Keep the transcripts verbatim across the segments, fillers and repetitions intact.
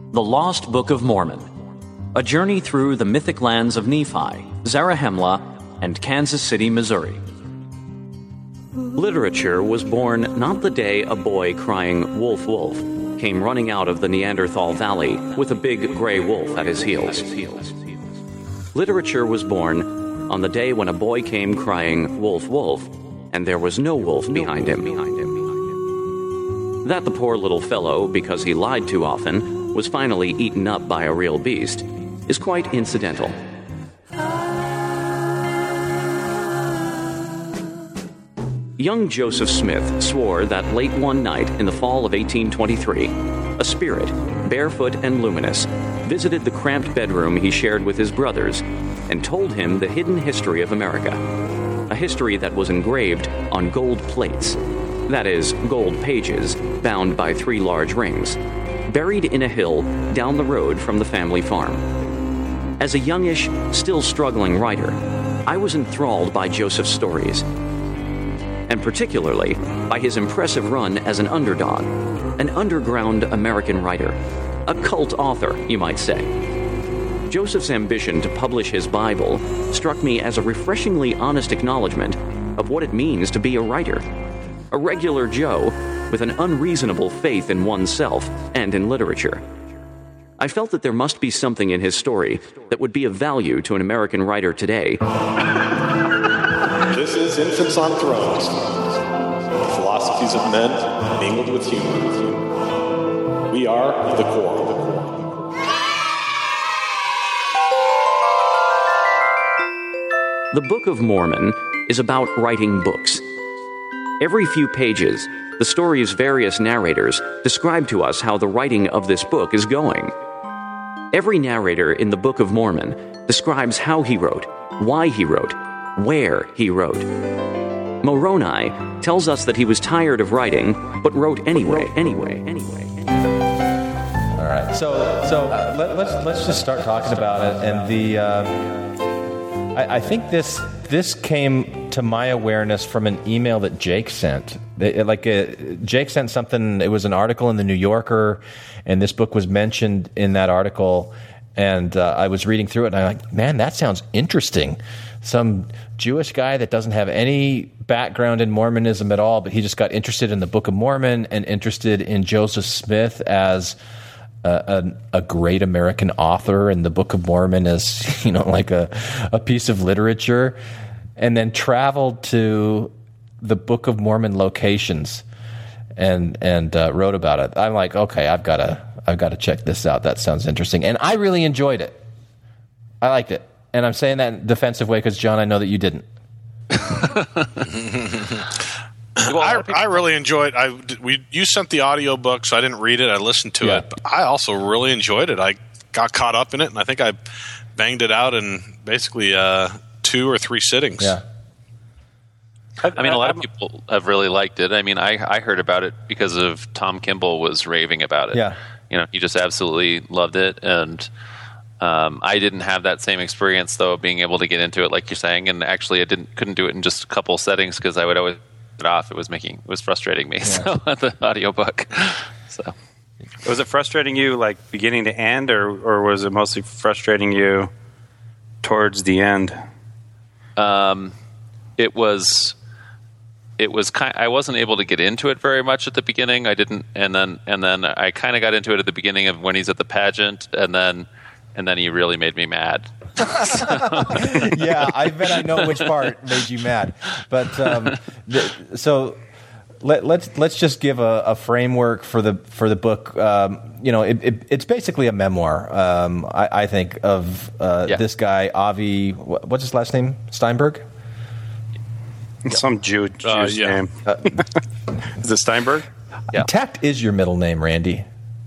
The Lost Book of Mormon. A journey through the mythic lands of Nephi, Zarahemla, and Kansas City, Missouri. Literature was born not the day a boy crying "Wolf, wolf" came running out of the Neanderthal Valley with a big gray wolf at his heels. Literature was born on the day when a boy came crying "Wolf, wolf," and there was no wolf behind him. That the poor little fellow, because he lied too often, was finally eaten up by a real beast is quite incidental. Young Joseph Smith swore that late one night in the fall of eighteen twenty-three, a spirit, barefoot and luminous, visited the cramped bedroom he shared with his brothers and told him the hidden history of America, a history that was engraved on gold plates, that is, gold pages bound by three large rings, buried in a hill down the road from the family farm. As a youngish, still struggling writer, I was enthralled by Joseph's stories, and particularly by his impressive run as an underdog, an underground American writer, a cult author, you might say. Joseph's ambition to publish his Bible struck me as a refreshingly honest acknowledgement of what it means to be a writer, a regular Joe with an unreasonable faith in oneself and in literature. I felt that there must be something in his story that would be of value to an American writer today. This is Infants on Thrones, the philosophies of men mingled with humor. We are the core. The Book of Mormon is about writing books. Every few pages, the story's various narrators describe to us how the writing of this book is going. Every narrator in the Book of Mormon describes how he wrote, why he wrote, where he wrote. Moroni tells us that he was tired of writing, but wrote anyway, anyway, anyway. All right, so so uh, let, let's let's just start talking about it. And the uh, I, I think this this came to my awareness from an email that Jake sent. It, like uh, Jake sent something. It was an article in the New Yorker, and this book was mentioned in that article. And uh, I was reading through it, and I'm like, man, that sounds interesting. Some Jewish guy that doesn't have any background in Mormonism at all, but he just got interested in the Book of Mormon and interested in Joseph Smith as a, a, a great American author, and the Book of Mormon as, you know, like a, a piece of literature, and then traveled to the Book of Mormon locations and and uh, wrote about it. I'm like, okay, I've got to I've got to check this out. That sounds interesting, and I really enjoyed it. I liked it. And I'm saying that in a defensive way because, John, I know that you didn't. well, I, I really enjoyed I we you sent the audio book, so I didn't read it. I listened to Yeah. it. But I also really enjoyed it. I got caught up in it, and I think I banged it out in basically uh, two or three sittings. Yeah. I mean, a lot of people have really liked it. I mean, I, I heard about it because of Tom Kimball was raving about it. Yeah. You know, he just absolutely loved it, and Um, I didn't have that same experience, though, of being able to get into it, like you're saying. And actually, I didn't couldn't do it in just a couple settings because I would always get it off. It was making it was frustrating me. Yeah. So the audiobook. So was it frustrating you like beginning to end, or or was it mostly frustrating you towards the end? Um, it was. It was kind. I wasn't able to get into it very much at the beginning. I didn't, and then and then I kind of got into it at the beginning of when he's at the pageant, and then. And then he really made me mad. Yeah, I bet I know which part made you mad. But um, the, so let, let's let's just give a, a framework for the for the book. Um, you know, it, it, it's basically a memoir. Um, I, I think of uh, yeah. this guy Avi. What's his last name? Steinberg. Some Jew, Jewish Uh, yeah. name. Uh, is it Steinberg? Yeah. Tact is your middle name, Randy.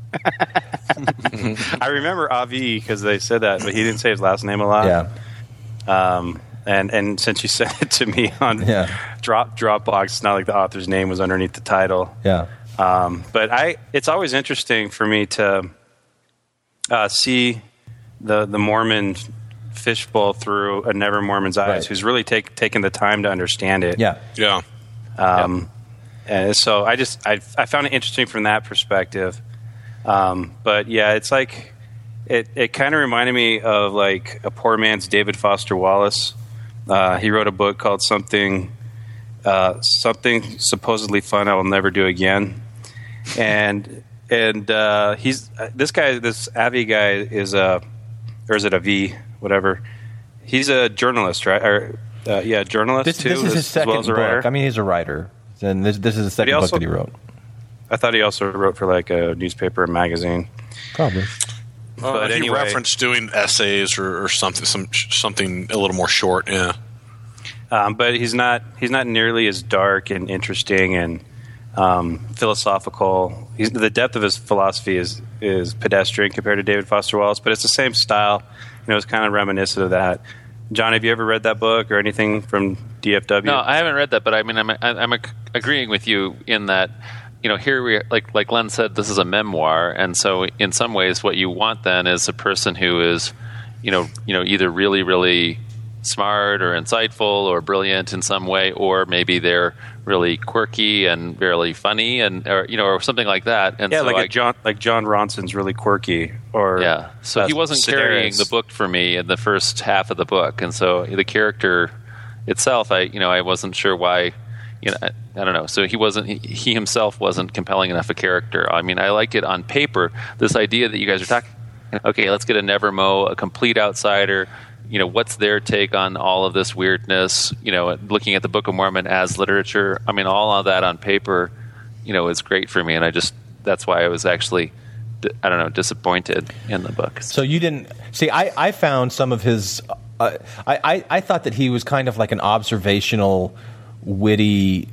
I remember Avi because they said that, but he didn't say his last name a lot. Yeah. Um, and and since you sent it to me on Yeah. Drop Dropbox, it's not like the author's name was underneath the title. Yeah. Um, but I, it's always interesting for me to uh, see the the Mormon fishbowl through a never Mormon's eyes, Right. who's really take, taken the time to understand it. Yeah. Yeah. Um, And so I just I, I found it interesting from that perspective. Um, but yeah, it's like it. It kind of reminded me of like a poor man's David Foster Wallace. Uh, he wrote a book called something, uh, something supposedly fun I will never do again, and and uh, he's this guy. This Avi guy is a, or is it a V? Whatever. He's a journalist, right? Or uh, yeah, journalist This, too. this is as, his second as well as a book. writer. I mean, he's a writer, and this this is the second also- book that he wrote. I thought he also wrote for like a newspaper and magazine. Probably. Uh, But he anyway- referenced doing essays or, or something, some something a little more short. Yeah, Um, but he's not he's not nearly as dark and interesting and um, philosophical. He's, the depth of his philosophy is is pedestrian compared to David Foster Wallace, but it's the same style. You know, it's kind of reminiscent of that. John, have you ever read that book or anything from D F W? No, I haven't read that, but I mean, I'm I'm agreeing with you in that, you know, here we like like Len said, this is a memoir, and so in some ways, what you want then is a person who is, you know, you know, either really really smart or insightful or brilliant in some way, or maybe they're really quirky and really funny, and or you know, or something like that. And yeah, so like I, a John like John Ronson's really quirky. Or yeah, so uh, he wasn't Sedaris. carrying the book for me in the first half of the book, and so the character itself, I you know, I wasn't sure why. You know, I, I don't know. So he wasn't. He, he himself wasn't compelling enough a character. I mean, I like it on paper. This idea that you guys are talking. Okay, let's get a Nevermo, a complete outsider. You know, what's their take on all of this weirdness? You know, looking at the Book of Mormon as literature. I mean, all of that on paper, you know, is great for me, and I just that's why I was actually, I don't know, disappointed in the book. So you didn't see? I, I found some of his. Uh, I, I I thought that he was kind of like an observational, witty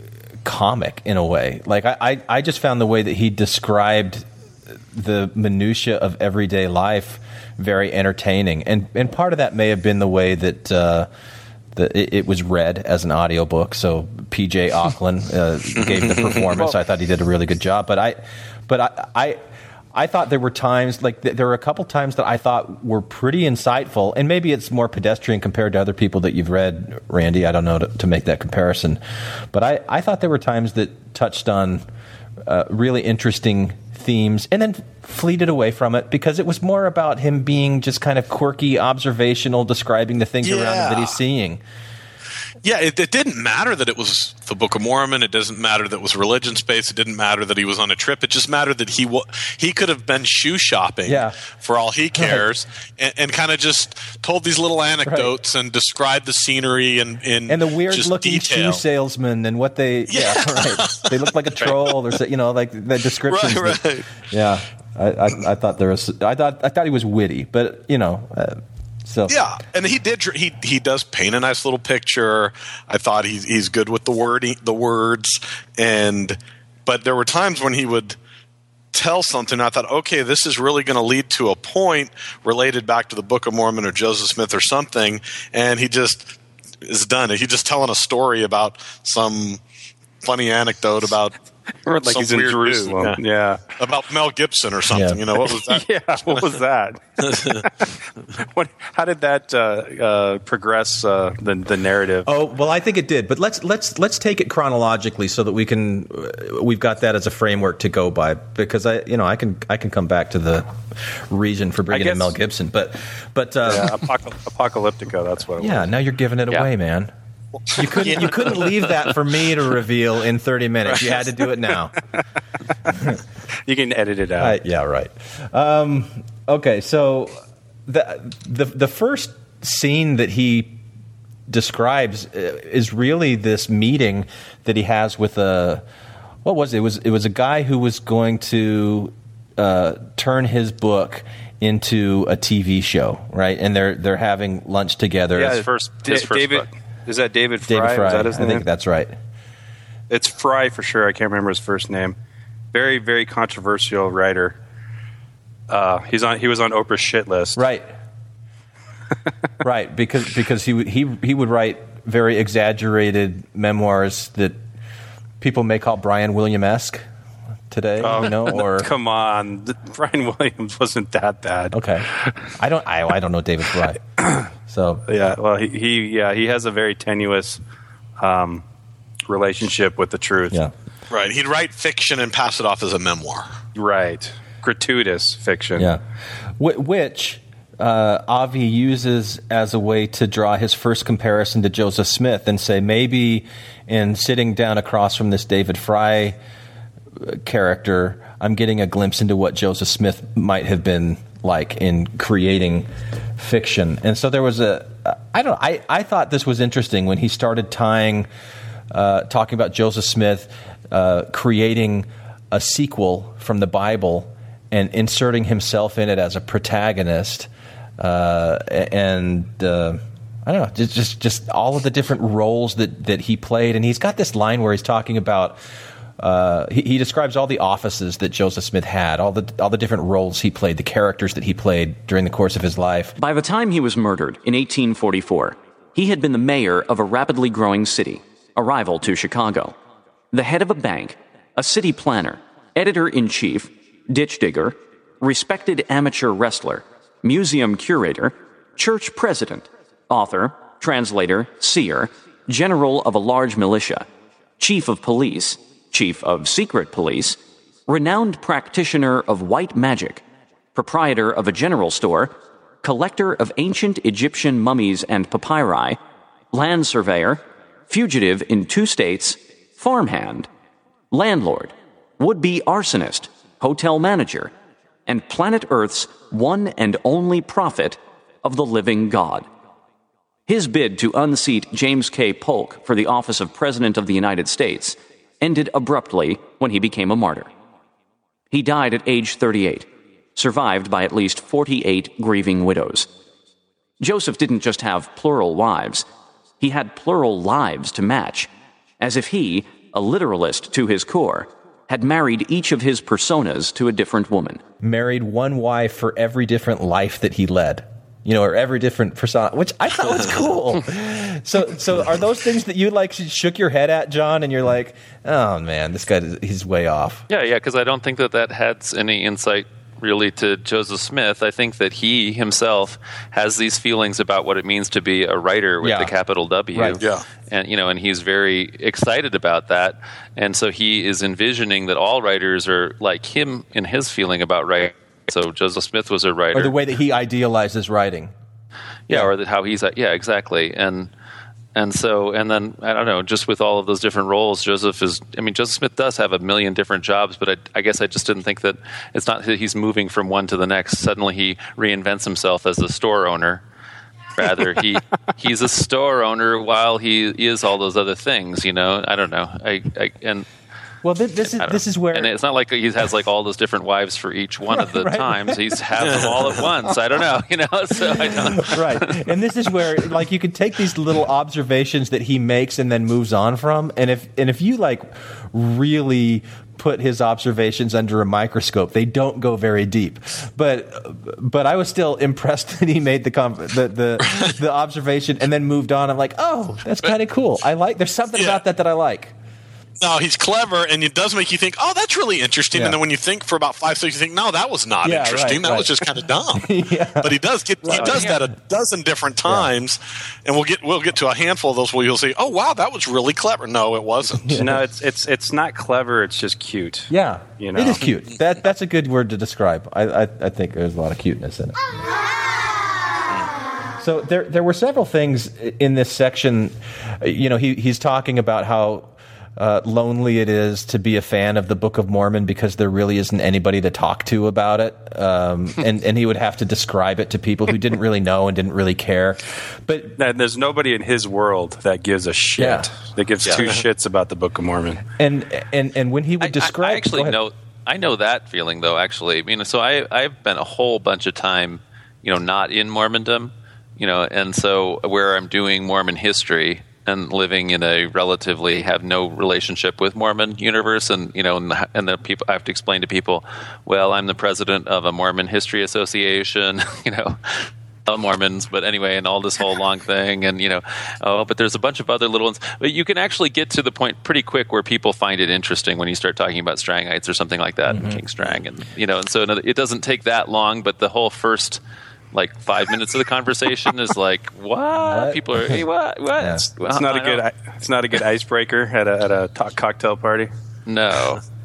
comic in a way. Like I, I, I just found the way that he described the minutia of everyday life very entertaining, and and part of that may have been the way that uh, the, it, it was read as an audiobook. So P J Auckland uh, gave the performance. I thought he did a really good job, but I, but I. I I thought there were times, like th- there were a couple times that I thought were pretty insightful, and maybe it's more pedestrian compared to other people that you've read, Randy. I don't know to, to make that comparison, but I, I thought there were times that touched on uh, really interesting themes and then fleeted away from it because it was more about him being just kind of quirky, observational, describing the things around him that he's seeing. Yeah, it, it didn't matter that it was the Book of Mormon. It doesn't matter that it was religion space. It didn't matter that he was on a trip. It just mattered that he w- he could have been shoe shopping Yeah. for all he cares, right. and, and kind of just told these little anecdotes right. and described the scenery and in and the weird just looking detail. shoe salesman and what they yeah, yeah right. They look like a troll or so, you know, like the descriptions. Right, that, right. Yeah, I, I, I thought there was. I thought I thought he was witty, but you know. Uh, So. Yeah, and he did. He he does paint a nice little picture. I thought he's he's good with the word the words, and but there were times when he would tell something. I thought, okay, this is really going to lead to a point related back to the Book of Mormon or Joseph Smith or something, and he just is done. He's just telling a story about some funny anecdote about. Or like some he's in weird Jerusalem. dude. Yeah. yeah, about Mel Gibson or something. Yeah. You know what was that? yeah, what was that? what? How did that uh, uh, progress uh, the the narrative? Oh well, I think it did. But let's let's let's take it chronologically so that we can uh, we've got that as a framework to go by. Because I you know I can I can come back to the reason for bringing guess, in Mel Gibson. But but uh, yeah, Apocal- Apocalyptica. That's what. It yeah, was. now you're giving it Yeah. away, man. You couldn't Yeah. you couldn't leave that for me to reveal in thirty minutes. You had to do it now. You can edit it out. I, yeah, right. Um, okay, so the, the the first scene that he describes uh, is really this meeting that he has with a what was it? It was it was a guy who was going to uh, turn his book into a T V show, right? And they're they're having lunch together. Yeah, His first, Da- his first David. book. Is that David Fry? David Fry. Is that his I name? think that's right. It's Fry for sure. I can't remember his first name. Very, very controversial writer. Uh, he's on. He was on Oprah's shit list. Right. Right, because because he would he he would write very exaggerated memoirs that people may call Brian Williams-esque today, Oh, you know, or Come on, Brian Williams wasn't that bad. okay, I don't I, I don't know David Fry, so Yeah, well, he, he yeah he has a very tenuous um, relationship with the truth. yeah. Right. He'd write fiction and pass it off as a memoir. Right. gratuitous fiction. Yeah, Wh- which uh, Avi uses as a way to draw his first comparison to Joseph Smith and say maybe in sitting down across from this David Fry character, I'm getting a glimpse into what Joseph Smith might have been like in creating fiction. And so there was a, I don't know, I, I thought this was interesting when he started tying, uh, talking about Joseph Smith uh, creating a sequel from the Bible and inserting himself in it as a protagonist. Uh, and uh, I don't know, just, just just all of the different roles that, that he played. And he's got this line where he's talking about, uh, he, he describes all the offices that Joseph Smith had, all the all the different roles he played, the characters that he played during the course of his life. By the time he was murdered in eighteen forty-four, he had been the mayor of a rapidly growing city, a rival to Chicago, the head of a bank, a city planner, editor-in-chief, ditch digger, respected amateur wrestler, museum curator, church president, author, translator, seer, general of a large militia, chief of police, chief of secret police, renowned practitioner of white magic, proprietor of a general store, collector of ancient Egyptian mummies and papyri, land surveyor, fugitive in two states, farmhand, landlord, would-be arsonist, hotel manager, and planet Earth's one and only prophet of the living God. His bid to unseat James K. Polk for the office of President of the United States ended abruptly when he became a martyr. He died at age thirty-eight, survived by at least forty-eight grieving widows. Joseph didn't just have plural wives, he had plural lives to match, as if he, a literalist to his core, had married each of his personas to a different woman. Married one wife for every different life that he led, you know, or every different persona, which I thought was cool. so, so are those things that you like shook your head at, John, and you're like, oh man, this guy, he's way off? Yeah, yeah, because I don't think that that adds any insight really to Joseph Smith. I think that he himself has these feelings about what it means to be a writer with Yeah. the capital W. Right. Yeah. And, you know, and he's very excited about that. And so he is envisioning that all writers are like him in his feeling about writing. So Joseph Smith was a writer. Or the way that he idealizes writing. Yeah, or that how he's yeah, exactly. And and so and then I don't know, just with all of those different roles, Joseph is I mean, Joseph Smith does have a million different jobs, but I, I guess I just didn't think that it's not that he's moving from one to the next. Suddenly he reinvents himself as a store owner. Rather, he he's a store owner while he is all those other things, you know. I don't know. I, I and Well, this, this is this is where, and it's not like he has like all those different wives for each one of the Right, right. times. He's has them all at once. I don't know, you know. So I don't. right, and this is where like you can take these little observations that he makes and then moves on from, and if and if you like really put his observations under a microscope, they don't go very deep. But but I was still impressed that he made the com- the, the the observation and then moved on. I'm like, oh, that's kind of cool. I like. There's something Yeah. about that that I like. No, he's clever, and it does make you think, oh, that's really interesting. Yeah. And then when you think for about five seconds, you think, no, that was not Yeah, interesting. right, that right. was just kind of dumb. Yeah. But he does get he Well, does yeah. that a dozen different times, and we'll get we'll get to a handful of those where you'll say, oh, wow, that was really clever. No, it wasn't. No, it's it's it's not clever. It's just cute. Yeah, You know. it is cute. That that's a good word to describe. I I, I think there's a lot of cuteness in it. So there there were several things in this section. You know, he he's talking about how uh, lonely it is to be a fan of the Book of Mormon because there really isn't anybody to talk to about it, um, and and he would have to describe it to people who didn't really know and didn't really care. But And there's nobody in his world that gives a shit. Yeah. That gives two shits about the Book of Mormon. and and and when he would I- describe, I, I actually go ahead. know I know that feeling though. Actually, I mean, so I I've spent a whole bunch of time, you know, not in Mormondom, you know, and so where I'm doing Mormon history and living in a relatively have no relationship with Mormon universe, and you know, and the, and the people I have to explain to people, well, I'm the president of a Mormon History Association, you know. Mormons, but anyway, and all this whole long thing, and you know, oh, but there's a bunch of other little ones. But you can actually get to the point pretty quick where people find it interesting when you start talking about Strangites or something like that, Mm-hmm. and King Strang, and you know, and so it doesn't take that long. But the whole first like five minutes of the conversation is like, what? What? People are, hey, what? What? Yeah. It's not a good. It's not a good icebreaker at a at a to- cocktail party. No.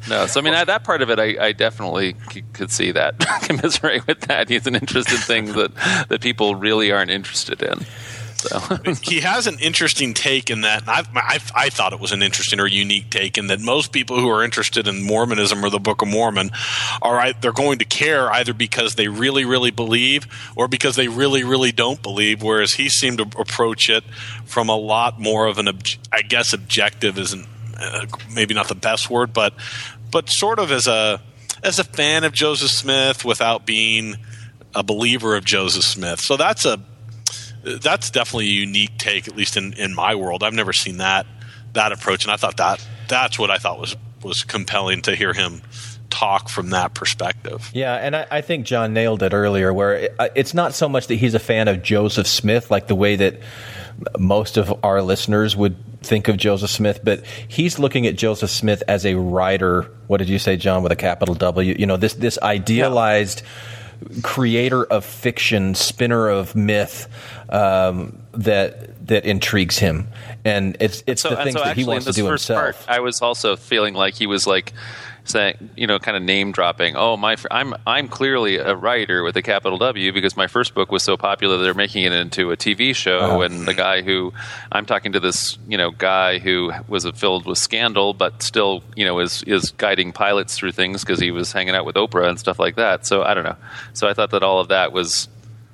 no. So I mean, I, that part of it, I, I definitely c- could see that, commiserate with that. He's an interest in things that that people really aren't interested in. So. He has an interesting take in that. I've, I've, I thought it was an interesting or unique take in that most people who are interested in Mormonism or the Book of Mormon are right, they're going to care either because they really, really believe or because they really, really don't believe. Whereas he seemed to approach it from a lot more of an, I guess, objective isn't uh, maybe not the best word, but but sort of as a as a fan of Joseph Smith without being a believer of Joseph Smith. So that's a That's definitely a unique take, at least in, in my world. I've never seen that that approach, and I thought that that's what I thought was was compelling to hear him talk from that perspective. Yeah, and I, I think John nailed it earlier, where it, it's not so much that he's a fan of Joseph Smith, like the way that most of our listeners would think of Joseph Smith, but he's looking at Joseph Smith as a writer. What did you say, John, with a capital W? You know, this this idealized yeah. creator of fiction, spinner of myth. Um, that that intrigues him, and it's it's so, the things so that he wants to do himself. Part, I was also feeling like he was like saying, you know, kind of name dropping. Oh, my, I'm I'm clearly a writer with a capital W because my first book was so popular that they're making it into a T V show. Uh-huh. And the guy who I'm talking to, this you know guy who was filled with scandal, but still you know is is guiding pilots through things because he was hanging out with Oprah and stuff like that. So I don't know. So I thought that all of that was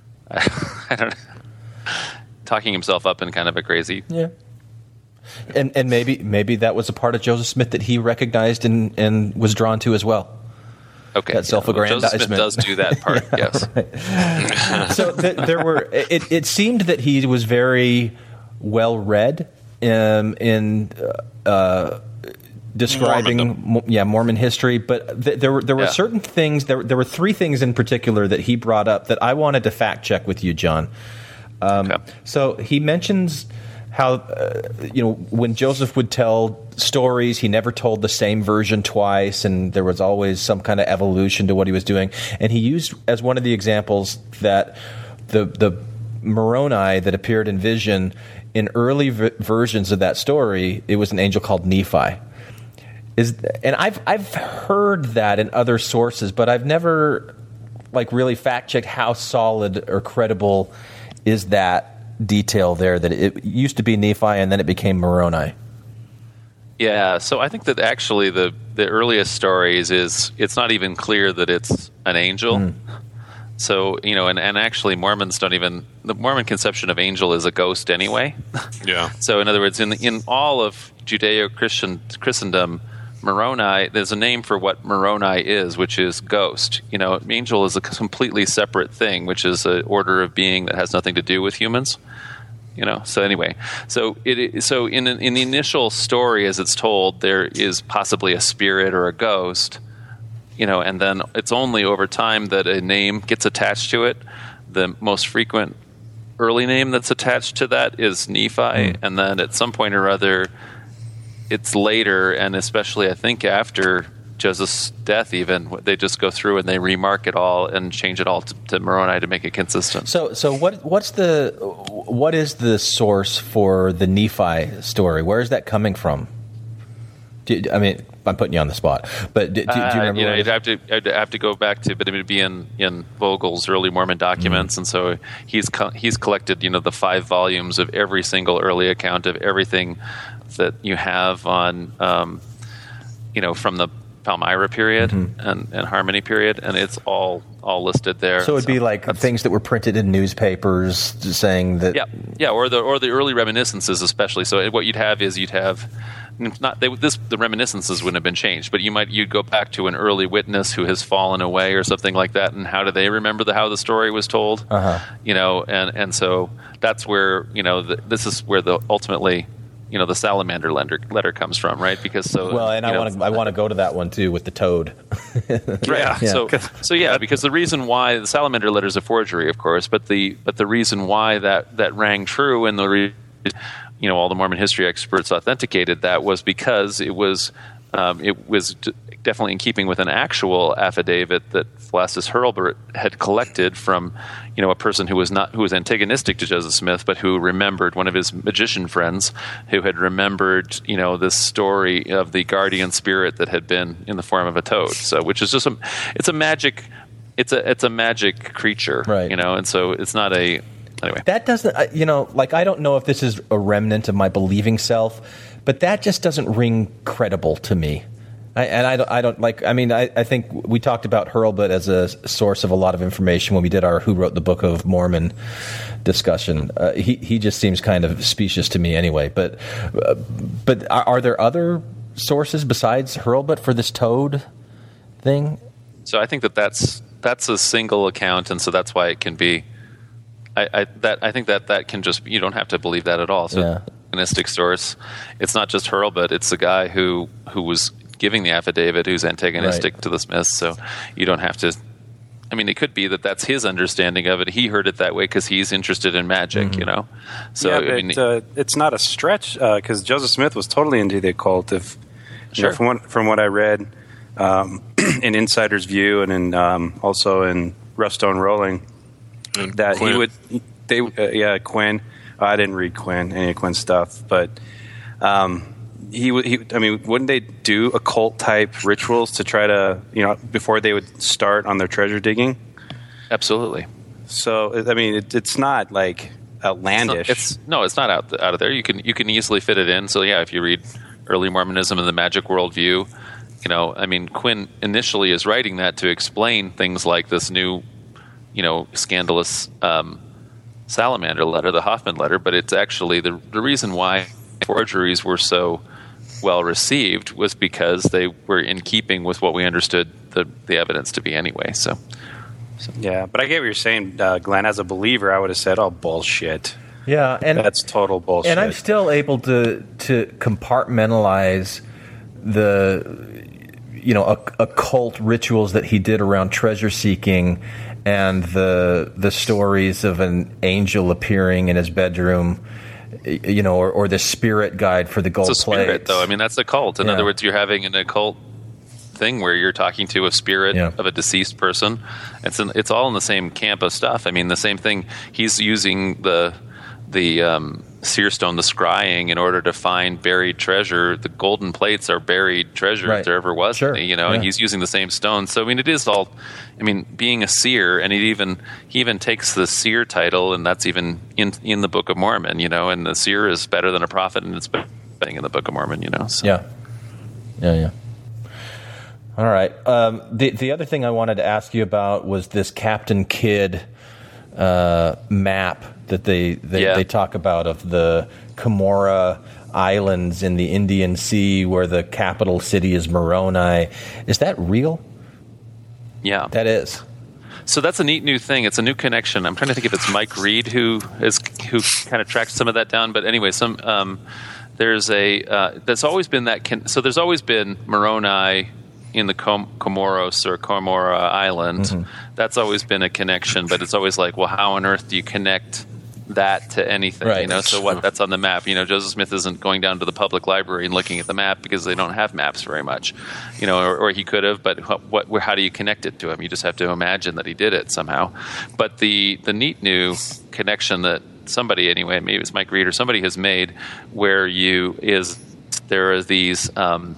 I don't know. Talking himself up in kind of a crazy, yeah, and and maybe maybe that was a part of Joseph Smith that he recognized and, and was drawn to as well. Okay, that self-aggrandizement. Joseph Smith does do that part, yes. Right. So th- there were. It, it seemed that he was very well read um, in uh, describing, Mormondom. yeah, Mormon history. But th- there were there were yeah. certain things. There there were three things in particular that he brought up that I wanted to fact check with you, John. Um, okay. So he mentions how, uh, you know, when Joseph would tell stories, he never told the same version twice, and there was always some kind of evolution to what he was doing. And he used as one of the examples that the the Moroni that appeared in vision in early v- versions of that story, it was an angel called Nephi. Is and I've I've heard that in other sources, but I've never like really fact checked how solid or credible is that detail there, that it used to be Nephi and then it became Moroni. Yeah, so I think that actually the, the earliest stories is it's not even clear that it's an angel. Mm. So, you know, and, and actually Mormons don't even, the Mormon conception of angel is a ghost anyway. Yeah. So in other words, in in all of Judeo-Christian Christendom, Moroni, there's a name for what Moroni is, which is ghost. You know, angel is a completely separate thing, which is an order of being that has nothing to do with humans. You know, so anyway, so it so in in the initial story as it's told, there is possibly a spirit or a ghost. You know, and then it's only over time that a name gets attached to it. The most frequent early name that's attached to that is Nephi, mm. and then at some point or other, it's later, and especially I think after Joseph's death, even they just go through and they remark it all and change it all to, to Moroni to make it consistent. So, so what? What's the what is the source for the Nephi story? Where is that coming from? Do, I mean, I'm putting you on the spot, but do, do, do you remember? Uh, you know, I'd have to I'd have to go back to, but it would be in, in Vogel's early Mormon documents, mm-hmm. and so he's co- he's collected you know the five volumes of every single early account of everything that you have on, um, you know, from the Palmyra period mm-hmm. and, and Harmony period, and it's all all listed there. So it'd so be like things that were printed in newspapers saying that. Yeah, yeah, or the or the early reminiscences, especially. So what you'd have is you'd have not they, this the reminiscences wouldn't have been changed, but you might you'd go back to an early witness who has fallen away or something like that, and how do they remember the how the story was told? Uh-huh. You know, and and so that's where you know the, this is where the ultimately. You know the salamander letter, letter comes from, right? Because so well, and I want to I want to go to that one too with the toad. Right. Yeah. So so yeah, because the reason why the salamander letter is a forgery, of course, but the but the reason why that, that rang true and the re, you know all the Mormon history experts authenticated that was because it was um, it was definitely in keeping with an actual affidavit that Vlasis Hurlbut had collected from, you know, a person who was not who was antagonistic to Joseph Smith, but who remembered, one of his magician friends, who had remembered, you know, this story of the guardian spirit that had been in the form of a toad. So, which is just a, it's a magic, it's a it's a magic creature, right? You know, and so it's not a anyway. That doesn't, uh, you know, like I don't know if this is a remnant of my believing self, but that just doesn't ring credible to me. I, and I don't, I don't like, I mean, I, I think we talked about Hurlbut as a source of a lot of information when we did our Who Wrote the Book of Mormon discussion. Uh, he, he just seems kind of specious to me anyway. But, uh, but are, are there other sources besides Hurlbut for this toad thing? So I think that that's, that's a single account. And so that's why it can be, I, I, that, I think that that can just, you don't have to believe that at all. So yeah. Antagonistic source, it's not just Hurlbut, it's the guy who, who was giving the affidavit who's antagonistic right. to the Smiths, so you don't have to. I mean, it could be that that's his understanding of it. He heard it that way because he's interested in magic, mm-hmm. you know. So yeah, I but mean, uh, it's not a stretch because uh, Joseph Smith was totally into the occult. If you sure. know, from what from what I read um, in Insider's View and in um, also in Rough Stone Rolling, and that Quinn. he would they uh, yeah Quinn. Oh, I didn't read Quinn any of Quinn's stuff, but. Um, He, he, I mean, wouldn't they do occult type rituals to try to, you know, before they would start on their treasure digging? Absolutely. So, I mean, it, it's not like outlandish. It's, not, it's no, it's not out out of there. You can you can easily fit it in. So yeah, if you read early Mormonism and the Magic Worldview, you know, I mean, Quinn initially is writing that to explain things like this new, you know, scandalous um, salamander letter, the Hoffman letter. But it's actually the the reason why forgeries were so well received was because they were in keeping with what we understood the, the evidence to be anyway. So, so. Yeah, but I get what you're saying, uh, Glenn. As a believer, I would have said, "Oh, bullshit." Yeah, and that's total bullshit. And I'm still able to to compartmentalize the you know occult rituals that he did around treasure seeking and the the stories of an angel appearing in his bedroom. You know, or, or the spirit guide for the gold it's a spirit, plates. though. I mean, that's a cult. In yeah. other words, you're having an occult thing where you're talking to a spirit yeah. of a deceased person. It's an, it's all in the same camp of stuff. I mean, the same thing. He's using the the um, seer stone, the scrying, in order to find buried treasure. The golden plates are buried treasure right. if there ever was sure. any. You know, yeah. and he's using the same stone. So I mean, it is all. I mean, being a seer, and it even he even takes the seer title, and that's even in in the Book of Mormon. You know, and the seer is better than a prophet, and it's better in the Book of Mormon. You know, so. yeah, yeah, yeah. All right. Um, the the other thing I wanted to ask you about was this Captain Kidd uh, map that they they, yeah. they talk about of the Cumorah Islands in the Indian Sea, where the capital city is Moroni. Is that real? Yeah, that is. So that's a neat new thing. It's a new connection. I'm trying to think if it's Mike Reed who is who kind of tracked some of that down. But anyway, some um, there's a uh, there's always been that. Con- so there's always been Moroni in the Com- Comoros or Comora Island. Mm-hmm. That's always been a connection. But it's always like, well, how on earth do you connect that to anything? Right. You know, so what? That's on the map. You know, Joseph Smith isn't going down to the public library and looking at the map because they don't have maps very much. You know, or, or he could have, but what, what? How do you connect it to him? You just have to imagine that he did it somehow. But the the neat new connection that somebody, anyway, maybe it's Mike Reed or somebody has made, where you is there are these. Um,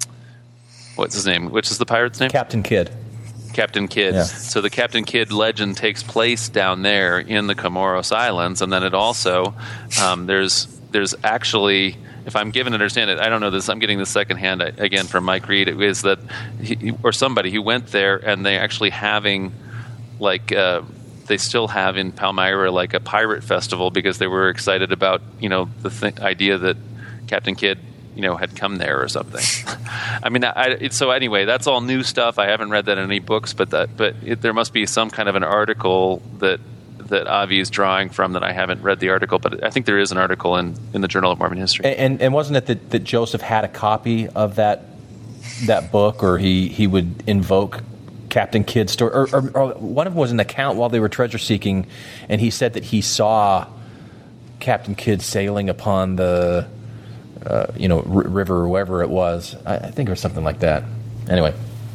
what's his name? Which is the pirate's name? Captain Kidd. Captain Kidd. Yeah. So the Captain Kidd legend takes place down there in the Comoros Islands, and then it also um, there's there's actually, if I'm given to understand it, I don't know this. I'm getting this secondhand again from Mike Reed. It is that he, or somebody who went there, and they actually having like uh, they still have in Palmyra like a pirate festival because they were excited about you know the th- idea that Captain Kidd you know had come there or something. I mean, I, it, so anyway, that's all new stuff. I haven't read that in any books, but that, but it, there must be some kind of an article that that Avi is drawing from that I haven't read the article, but I think there is an article in, in the Journal of Mormon History. And, and wasn't it that, that Joseph had a copy of that that book, or he, he would invoke Captain Kidd's story, or, or, or one of them was an account while they were treasure seeking, and he said that he saw Captain Kidd sailing upon the Uh, you know, r- river or wherever it was. I, I think it was something like that. anyway.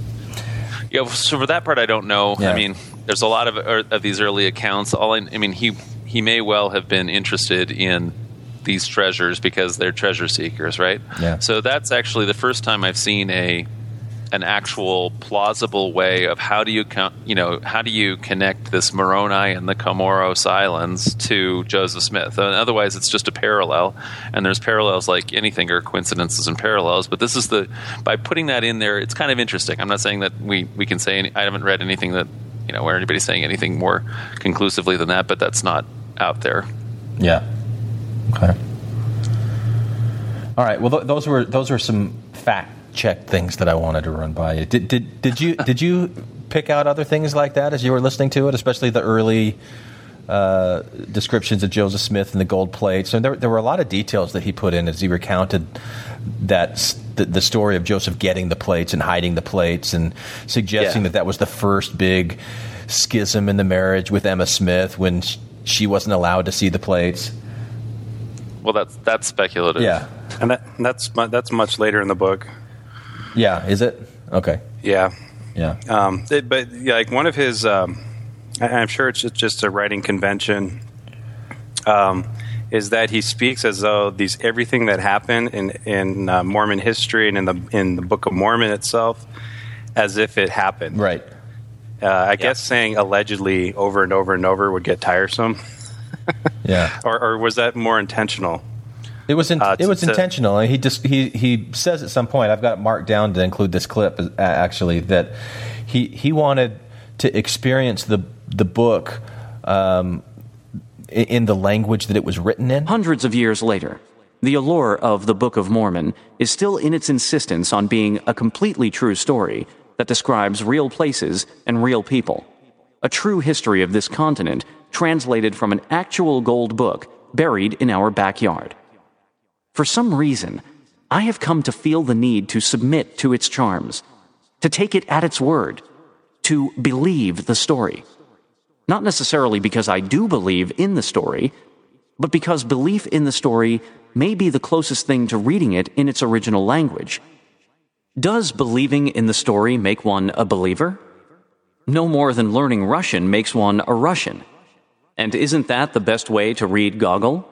Yeah, so for that part, I don't know. Yeah. I mean, there's a lot of, of these early accounts. All I, I mean, he he may well have been interested in these treasures because they're treasure seekers, right? Yeah. So that's actually the first time I've seen a an actual plausible way of how do you co- you know how do you connect this Moroni and the Comoros Islands to Joseph Smith? And otherwise, it's just a parallel, and there's parallels like anything or coincidences and parallels. But this is the by putting that in there, it's kind of interesting. I'm not saying that we we can say any, I haven't read anything that you know where anybody's saying anything more conclusively than that, but that's not out there. Yeah. Okay. All right. Well, th- those were those were some fact check things that I wanted to run by you. Did did did you did you pick out other things like that as you were listening to it, especially the early uh, descriptions of Joseph Smith and the gold plates? And there there were a lot of details that he put in as he recounted that the, the story of Joseph getting the plates and hiding the plates and suggesting Yeah. that that was the first big schism in the marriage with Emma Smith when sh- she wasn't allowed to see the plates. Well, that's that's speculative. Yeah. And that, that's mu- that's much later in the book. Yeah, is it? Okay. Yeah. Yeah. Um, it, but yeah, like one of his, um, I, I'm sure it's just, just a writing convention, um, is that he speaks as though these everything that happened in in uh, Mormon history and in the in the Book of Mormon itself, as if it happened. Right. Uh, I guess saying allegedly over and over and over would get tiresome. Yeah. or, or was that more intentional? It was in, Uh, it was to- intentional. He just he he says at some point, I've got it marked down to include this clip uh, actually, that he he wanted to experience the the book um, in, in the language that it was written in. Hundreds of years later, the allure of the Book of Mormon is still in its insistence on being a completely true story that describes real places and real people. A true history of this continent translated from an actual gold book buried in our backyard. For some reason, I have come to feel the need to submit to its charms, to take it at its word, to believe the story. Not necessarily because I do believe in the story, but because belief in the story may be the closest thing to reading it in its original language. Does believing in the story make one a believer? No more than learning Russian makes one a Russian. And isn't that the best way to read Gogol?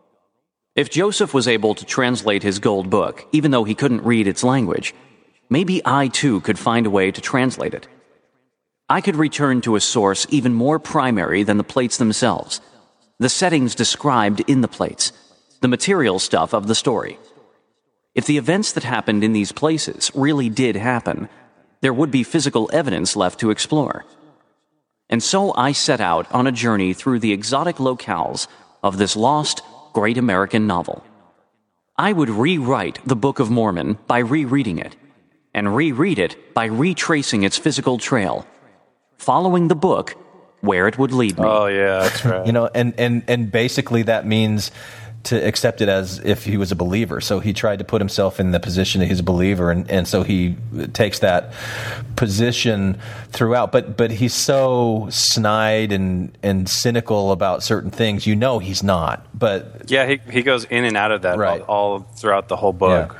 If Joseph was able to translate his gold book, even though he couldn't read its language, maybe I too could find a way to translate it. I could return to a source even more primary than the plates themselves, the settings described in the plates, the material stuff of the story. If the events that happened in these places really did happen, there would be physical evidence left to explore. And so I set out on a journey through the exotic locales of this lost, great American novel. I would rewrite the Book of Mormon by rereading it, and reread it by retracing its physical trail, following the book where it would lead me. Oh yeah, that's right. You know, and, and, and basically that means to accept it as if he was a believer. So he tried to put himself in the position that he's a believer, and, and so he takes that position throughout. But but he's so snide and, and cynical about certain things. You know he's not. But Yeah, he he goes in and out of that Right. all, all throughout the whole book.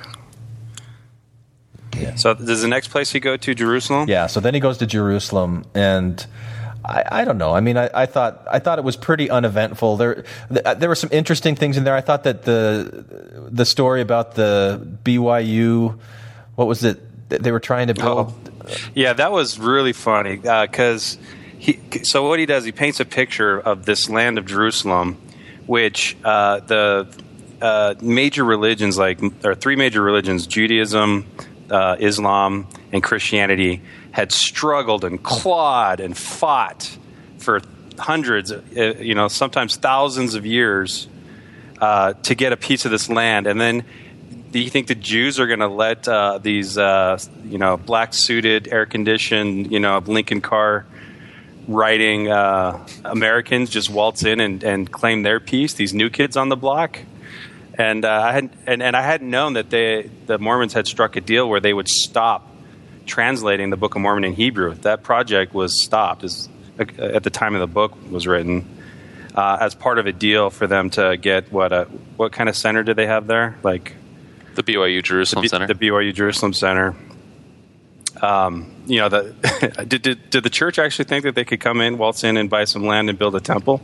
Yeah. Yeah. So does the next place he go to Jerusalem? Yeah, so then he goes to Jerusalem, and I, I don't know. I mean, I, I thought I thought it was pretty uneventful. There th- there were some interesting things in there. I thought that the the story about the B Y U, what was it? They were trying to build. Oh, yeah, that was really funny because he. So what he does, he paints a picture of this land of Jerusalem, which uh, the uh, major religions, like there are three major religions: Judaism, uh, Islam, and Christianity, had struggled and clawed and fought for hundreds, uh, you know, sometimes thousands of years uh, to get a piece of this land. And then, do you think the Jews are going to let uh, these, uh, you know, black-suited, air-conditioned, you know, Lincoln car riding uh, Americans just waltz in and, and claim their piece? These new kids on the block. And uh, I had and, and I hadn't known that they the Mormons had struck a deal where they would stop translating the Book of Mormon in Hebrew. That project was stopped as, at the time of the book was written uh, as part of a deal for them to get what a what kind of center did they have there? Like The B Y U Jerusalem the, Center. the B Y U Jerusalem Center. Um, you know, the, did, did did the church actually think that they could come in, waltz in, and buy some land and build a temple?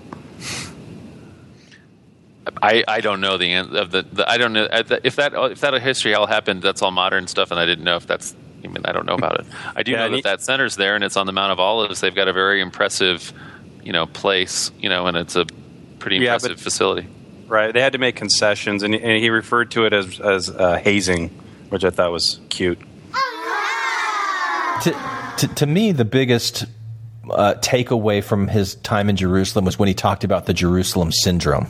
I, I don't know the end of the, the I don't know if that if that history all happened. That's all modern stuff, and I didn't know if that's. I mean, I don't know about it. I do yeah, know that he, that center's there, and it's on the Mount of Olives. They've got a very impressive, you know, place. You know, and it's a pretty yeah, impressive but, facility. Right. They had to make concessions, and, and he referred to it as as uh, hazing, which I thought was cute. To, to, to me, the biggest uh, takeaway from his time in Jerusalem was when he talked about the Jerusalem syndrome.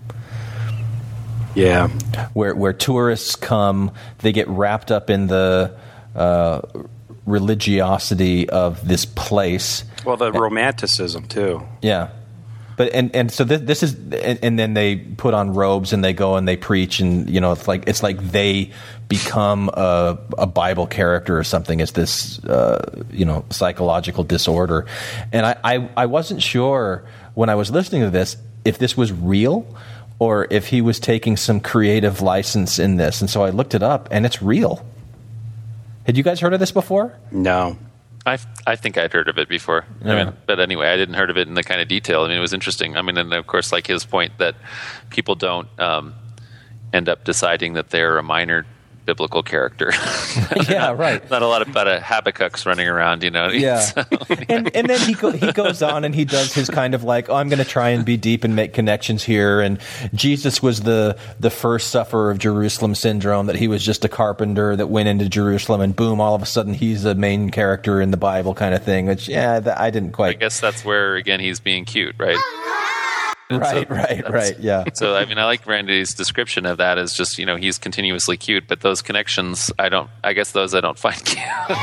Yeah. Where where tourists come, they get wrapped up in the uh, religiosity of this place. Well, the romanticism, too. Yeah. But and, and so this, this is and, and then they put on robes and they go and they preach, and you know it's like it's like they become a, a Bible character or something. It's this uh, you know psychological disorder, and I, I I wasn't sure when I was listening to this if this was real or if he was taking some creative license in this, and so I looked it up, and it's real. Had you guys heard of this before? No. I, I think I'd heard of it before. Yeah. I mean, but anyway, I didn't heard of it in the kind of detail. I mean, it was interesting. I mean, and of course, like his point that people don't um, end up deciding that they're a minor biblical character. Yeah, not, right. Not a lot of, lot of Habakkuk's running around, you know. Yeah, so, yeah. and and then he go, he goes on and he does his kind of like, oh, I'm going to try and be deep and make connections here. And Jesus was the the first sufferer of Jerusalem syndrome. That he was just a carpenter that went into Jerusalem, and boom, all of a sudden he's a main character in the Bible, kind of thing. Which yeah, that, I didn't quite. I guess that's where again he's being cute, right? Right, so right, right, yeah. So, I mean, I like Randy's description of that as just, you know, he's continuously cute, but those connections, I don't, I guess those I don't find cute.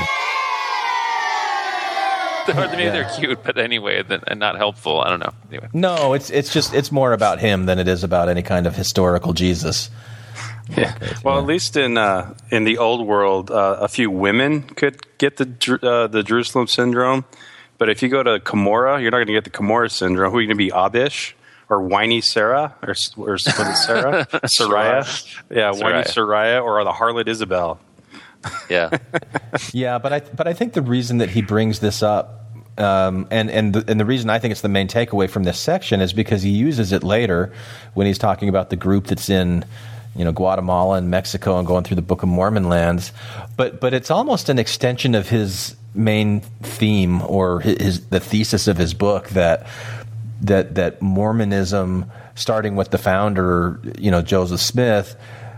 Or maybe yeah. they're cute, but anyway, and not helpful. I don't know. Anyway. No, it's it's just, it's more about him than it is about any kind of historical Jesus. Yeah. Well, at least in uh, in the old world, uh, a few women could get the uh, the Jerusalem syndrome. But if you go to Cumorah, you're not going to get the Cumorah syndrome. Who are you going to be, Abish? Or whiny Sarah, or, or was it Sarah? Sariah, yeah, Sariah. Whiny Sariah, or the harlot Isabel. Yeah, yeah, but I but I think the reason that he brings this up, um, and and the, and the reason I think it's the main takeaway from this section is because he uses it later when he's talking about the group that's in, you know, Guatemala and Mexico and going through the Book of Mormon lands. But but it's almost an extension of his main theme or his, his the thesis of his book that. That that Mormonism, starting with the founder, you know, Joseph Smith,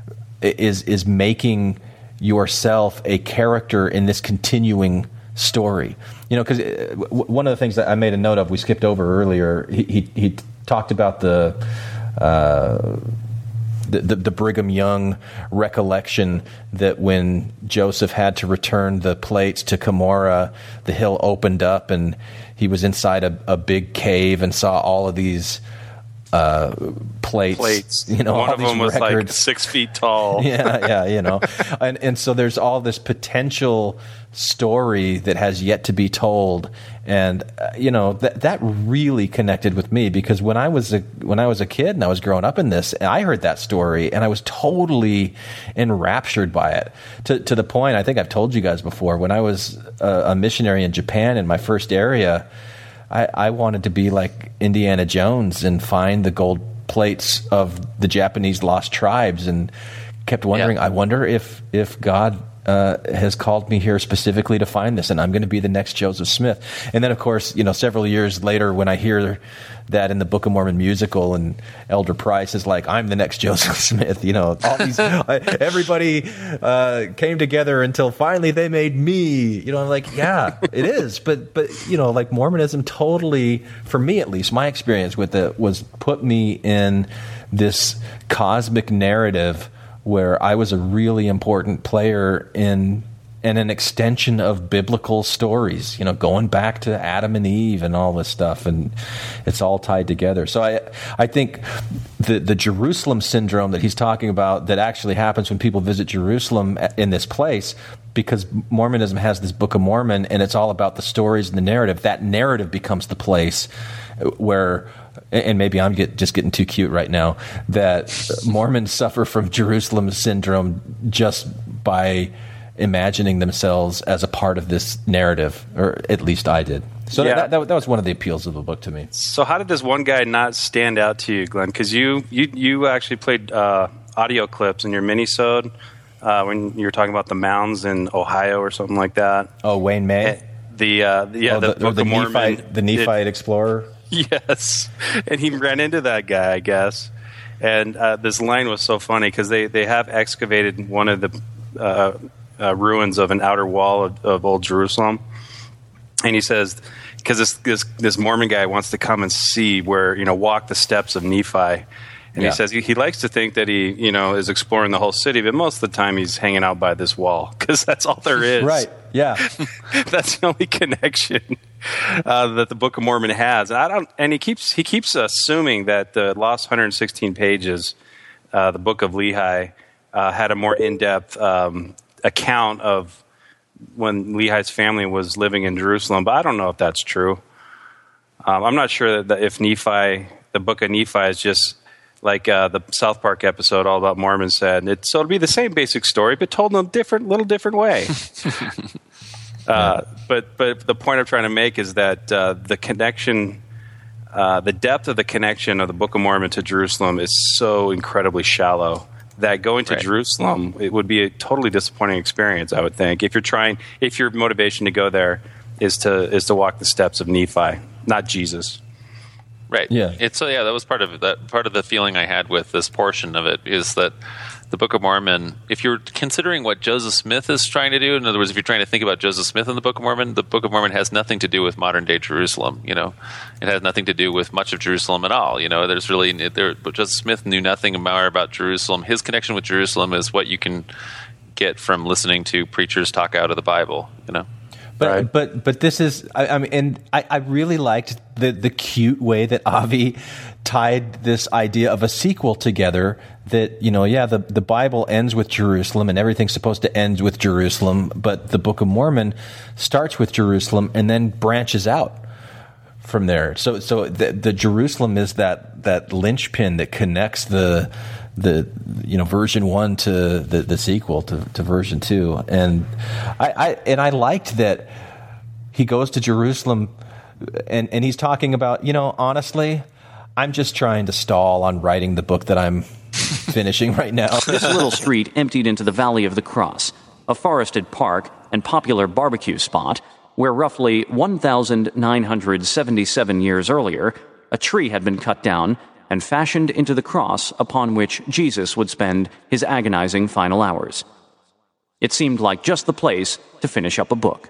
is is making yourself a character in this continuing story. You know, because one of the things that I made a note of, we skipped over earlier. He he, he talked about the, uh, the the the Brigham Young recollection that when Joseph had to return the plates to Cumorah, the hill opened up and he was inside a, a big cave and saw all of these uh, plates. Plates. You know, one all of these them was records. like six feet tall. Yeah, yeah, you know, and and so there's all this potential story that has yet to be told, and uh, you know that that really connected with me because when I was a when I was a kid and I was growing up in this, I heard that story and I was totally enraptured by it to to the point I think I've told you guys before when I was a, a missionary in Japan in my first area. I, I wanted to be like Indiana Jones and find the gold plates of the Japanese lost tribes, and kept wondering. Yeah. I wonder if if God uh, has called me here specifically to find this, and I'm going to be the next Joseph Smith. And then, of course, you know, several years later, when I hear that in the Book of Mormon musical, and Elder Price is like, "I'm the next Joseph Smith." You know, all these everybody uh, came together until finally they made me. You know, I'm like, yeah, it is. But but you know, like Mormonism totally, for me at least, my experience with it was put me in this cosmic narrative where I was a really important player in and an extension of biblical stories, you know, going back to Adam and Eve and all this stuff, and it's all tied together. So I I think the the Jerusalem syndrome that he's talking about that actually happens when people visit Jerusalem in this place, because Mormonism has this Book of Mormon and it's all about the stories and the narrative. That narrative becomes the place where, and maybe I'm get, just getting too cute right now, that Mormons suffer from Jerusalem syndrome just by imagining themselves as a part of this narrative, or at least I did. So Yeah. that, that, that was one of the appeals of the book to me. So how did this one guy not stand out to you, Glenn? Because you, you, you actually played uh, audio clips in your mini-sode uh, when you were talking about the mounds in Ohio or something like that. Oh, Wayne May? The, uh, the yeah, oh, the, the, Book the of Mormon. Nephite, the Nephite It- explorer? Yes, and he ran into that guy, I guess. And uh, this line was so funny because they, they have excavated one of the uh, uh, ruins of an outer wall of, of old Jerusalem. And he says, because this, this this Mormon guy wants to come and see where, you know, walk the steps of Nephi. And Yeah. he says he, he likes to think that he, you know, is exploring the whole city, but most of the time he's hanging out by this wall because that's all there is. Right, yeah. That's the only connection uh, that the Book of Mormon has. And I don't. And he keeps he keeps assuming that the lost one hundred sixteen pages, uh, the Book of Lehi, uh, had a more in depth um, account of when Lehi's family was living in Jerusalem. But I don't know if that's true. Um, I'm not sure that if Nephi, the Book of Nephi, is just like uh, the South Park episode all about Mormons said. It, so it'll be the same basic story, but told in a different, little different way. uh, but but the point I'm trying to make is that uh, the connection, uh, the depth of the connection of the Book of Mormon to Jerusalem is so incredibly shallow that going to Right. Jerusalem, it would be a totally disappointing experience, I would think, if you're trying, if your motivation to go there is to is to walk the steps of Nephi, not Jesus. Right. Yeah. It's so yeah. That was part of that. Part of the feeling I had with this portion of it is that the Book of Mormon. If you're considering what Joseph Smith is trying to do, in other words, if you're trying to think about Joseph Smith in the Book of Mormon, the Book of Mormon has nothing to do with modern day Jerusalem. You know, it has nothing to do with much of Jerusalem at all. You know, there's really there. But Joseph Smith knew nothing more about Jerusalem. His connection with Jerusalem is what you can get from listening to preachers talk out of the Bible. You know. But Right. but but this is I, I mean, and I, I really liked the the cute way that Avi tied this idea of a sequel together. That, you know, yeah, the the Bible ends with Jerusalem, and everything's supposed to end with Jerusalem, but the Book of Mormon starts with Jerusalem and then branches out from there. So so the, the Jerusalem is that that linchpin that connects the the you know version one to the, the sequel to, to version two, and I, I and I liked that he goes to Jerusalem and and he's talking about, you know, honestly, I'm just trying to stall on writing the book that I'm finishing right now. This little street emptied into the Valley of the Cross, a forested park and popular barbecue spot where roughly one thousand nine hundred seventy-seven years earlier, a tree had been cut down and fashioned into the cross upon which Jesus would spend his agonizing final hours. It seemed like just the place to finish up a book.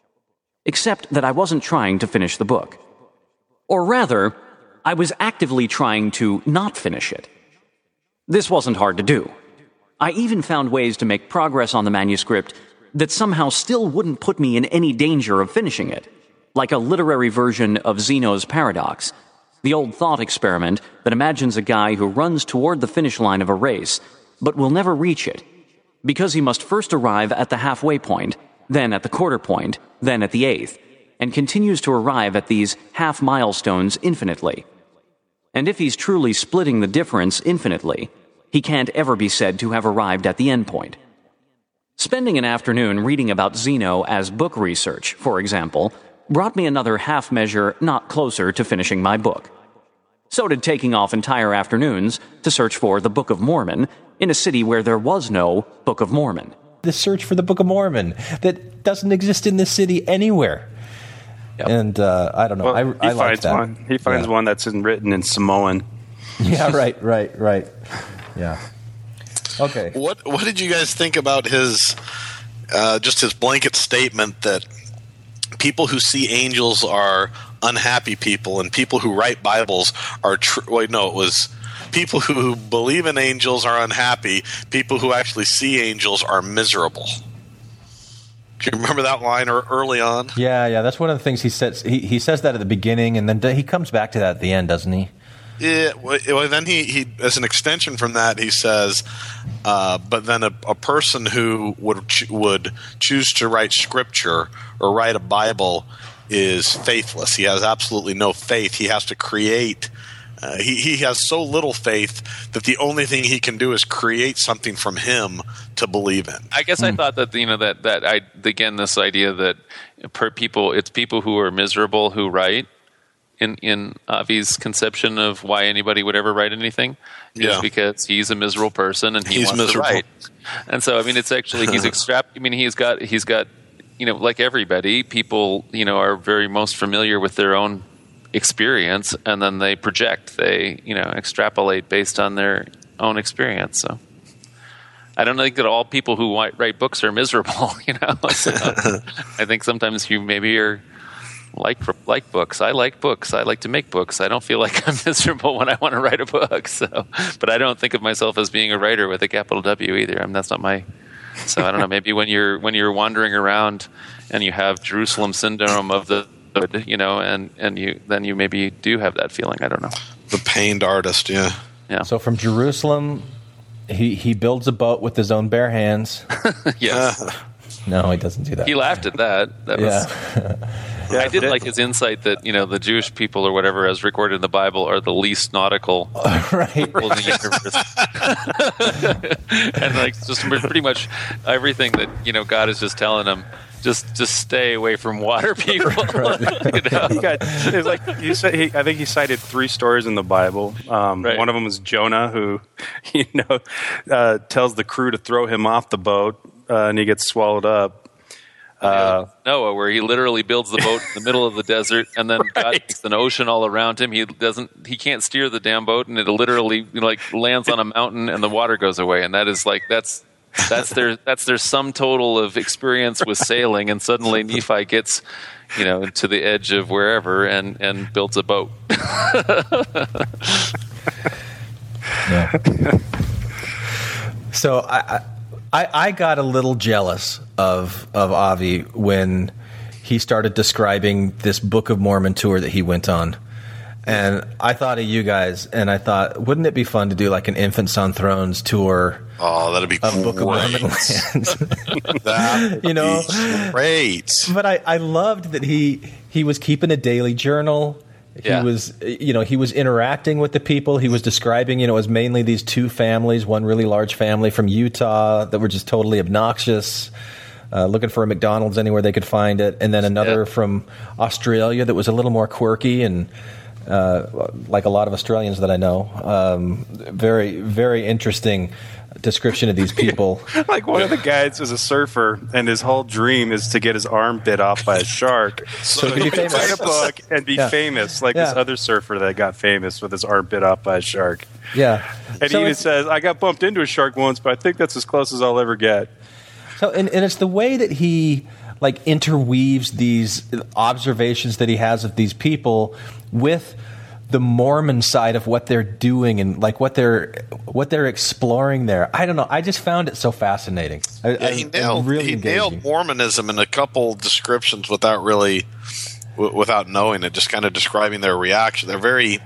Except that I wasn't trying to finish the book. Or rather, I was actively trying to not finish it. This wasn't hard to do. I even found ways to make progress on the manuscript that somehow still wouldn't put me in any danger of finishing it, like a literary version of Zeno's paradox, the old thought experiment that imagines a guy who runs toward the finish line of a race, but will never reach it, because he must first arrive at the halfway point, then at the quarter point, then at the eighth, and continues to arrive at these half milestones infinitely. And if he's truly splitting the difference infinitely, he can't ever be said to have arrived at the end point. Spending an afternoon reading about Zeno as book research, for example, brought me another half measure not closer to finishing my book. So did taking off entire afternoons to search for the Book of Mormon in a city where there was no Book of Mormon. The search for the Book of Mormon that doesn't exist in this city anywhere. Yep. And uh, I don't know. Well, I, he I like finds that. one. He finds Yeah. one that's in, written in Samoan. Yeah, right, right, right. Yeah. Okay. What What did you guys think about his uh, just his blanket statement that people who see angels are unhappy people, and people who write Bibles are tr- wait no it was people who believe in angels are unhappy. People who actually see angels are miserable. Do you remember that line or early on? Yeah, yeah. That's one of the things he says. He he says that at the beginning, and then he comes back to that at the end, doesn't he? Yeah. Well, then he, he as an extension from that, he says, uh, but then a, a person who would ch- would choose to write scripture or write a Bible is faithless. He has absolutely no faith. He has to create Uh, he he has so little faith that the only thing he can do is create something from him to believe in. I guess I thought that you know that that I again this idea that per people it's people who are miserable who write. In in Avi's conception of why anybody would ever write anything is Yeah. because he's a miserable person and he He's wants miserable. to write. And so I mean it's actually he's extrap. I mean he's got he's got you know like everybody people you know are very most familiar with their own experience and then they project they you know extrapolate based on their own experience. So I don't think that all people who write, write books are miserable. You know, so I think sometimes you maybe are. Like like books. I like books. I like to make books. I don't feel like I'm miserable when I want to write a book. So, but I don't think of myself as being a writer with a capital W either. I mean, that's not my. So I don't know. Maybe when you're when you're wandering around and you have Jerusalem syndrome of the, you know, and and you then you maybe do have that feeling. I don't know. The pained artist, yeah. Yeah. So from Jerusalem, he he builds a boat with his own bare hands. Yes. No, he doesn't do that. He laughed at that. That was. Yeah. I did like his insight that you know the Jewish people or whatever, as recorded in the Bible, are the least nautical Right. people in the universe, and like just pretty much everything that you know God is just telling them, just just stay away from water people. You know? He got, it was like you said. He, I think he cited three stories in the Bible. Um, Right. One of them was Jonah, who you know uh, tells the crew to throw him off the boat, uh, and he gets swallowed up. Uh, Noah, where he literally builds the boat in the middle of the desert, and then God makes an ocean all around him. He doesn't, he can't steer the damn boat, and it literally like lands on a mountain, and the water goes away. And that is like that's that's their that's their sum total of experience with sailing. And suddenly Nephi gets, you know, to the edge of wherever and and builds a boat. Yeah. So I, I I got a little jealous of of Avi when he started describing this Book of Mormon tour that he went on. And I thought of you guys, and I thought, wouldn't it be fun to do like an Infants on Thrones tour Oh, that'd be of great. Book of Mormon lands? That'd You know? be great. But I, I loved that he he was keeping a daily journal. He Yeah. was, you know, he was interacting with the people. He was describing, you know, it was mainly these two families, one really large family from Utah that were just totally obnoxious, uh, looking for a McDonald's anywhere they could find it, and then another Yeah. from Australia that was a little more quirky and, uh, like a lot of Australians that I know, um, very, very interesting description of these people. Like one of the guys is a surfer, and his whole dream is to get his arm bit off by a shark, so he can he be can famous. write a book and be Yeah. famous, like Yeah. this other surfer that got famous with his arm bit off by a shark. Yeah. And So he even it's- says, "I got bumped into a shark once, but I think that's as close as I'll ever get." So, and, and it's the way that he like interweaves these observations that he has of these people with the Mormon side of what they're doing and like what they're what they're exploring there. I don't know. I just found it so fascinating. I, Yeah, he I- nailed really he engaging. nailed Mormonism in a couple descriptions without really w- without knowing it. Just kind of describing their reaction. They're very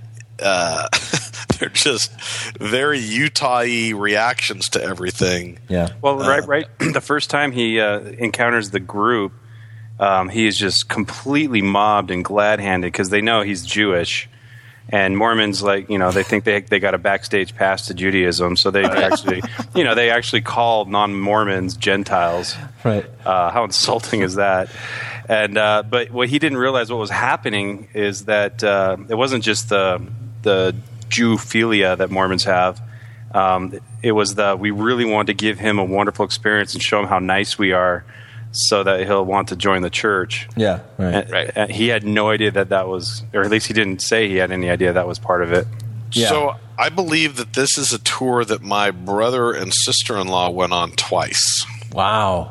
uh, they're just very Utah-y reactions to everything. Yeah. Well, right, right. The first time he uh, encounters the group, um, he is just completely mobbed and glad-handed because they know he's Jewish, and Mormons, like you know, they think they they got a backstage pass to Judaism, so they actually, you know, they actually call non-Mormons Gentiles. Right. Uh, how insulting is that? And uh, but what he didn't realize what was happening is that uh, it wasn't just the the Jewphilia that Mormons have. Um, it was the we really wanted to give him a wonderful experience and show him how nice we are, so that he'll want to join the church. Yeah. Right. And, Right. and he had no idea that that was, or at least he didn't say he had any idea that was part of it. Yeah. So I believe that this is a tour that my brother and sister-in-law went on twice. Wow.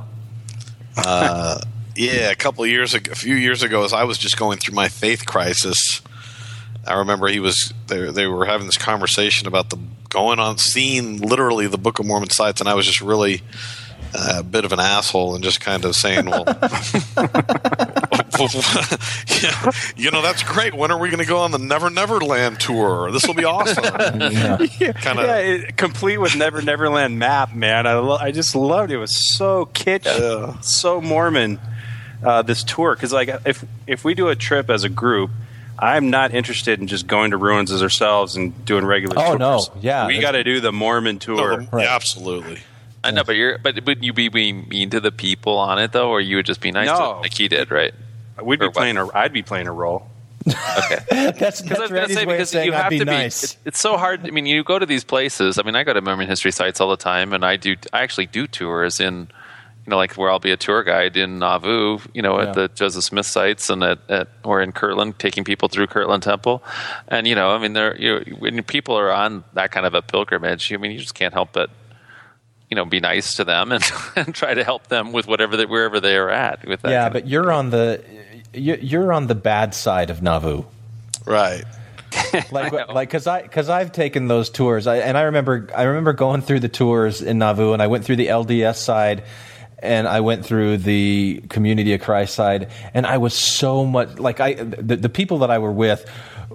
Yeah, a couple of years ago, a few years ago, as I was just going through my faith crisis, I remember he was they, they were having this conversation about the going on, seeing literally the Book of Mormon sites, and I was just really uh, a bit of an asshole and just kind of saying, "Well, yeah, you know, that's great. When are we going to go on the Never Never Land tour? This will be awesome." Kind of. Yeah, it, complete with Never Neverland map, man. I lo- I just loved it. It was so kitsch, so Mormon. Uh, this tour, because like if if we do a trip as a group, I'm not interested in just going to ruins as ourselves and doing regular Oh, tours. no. Yeah. We got to do the Mormon tour. No, yeah, absolutely. I know, but you're but would you be being mean to the people on it though, or you would just be nice No. to them like he did, right? We'd be Or what? playing a. I'd be playing a role. Okay. That's, Because I that's was going to Randy's say, way of because saying you I'd have be to be. nice. It's, it's so hard. I mean, you go to these places. I mean, I go to Mormon history sites all the time, and I do. I actually do tours in, you know, like where I'll be a tour guide in Nauvoo, you know, Yeah. at the Joseph Smith sites, and at, at or in Kirtland, taking people through Kirtland Temple, and you know, I mean, there, you know, when people are on that kind of a pilgrimage, I mean, you just can't help but, you know, be nice to them and, and try to help them with whatever they, wherever they are at. With that Yeah, kind but of, you're on the you- you're on the bad side of Nauvoo. Right. Like, like, because I, because I've taken those tours, I, and I remember, I remember going through the tours in Nauvoo, and I went through the L D S side, and I went through the Community of Christ side, and I was so much like I, the, the people that I were with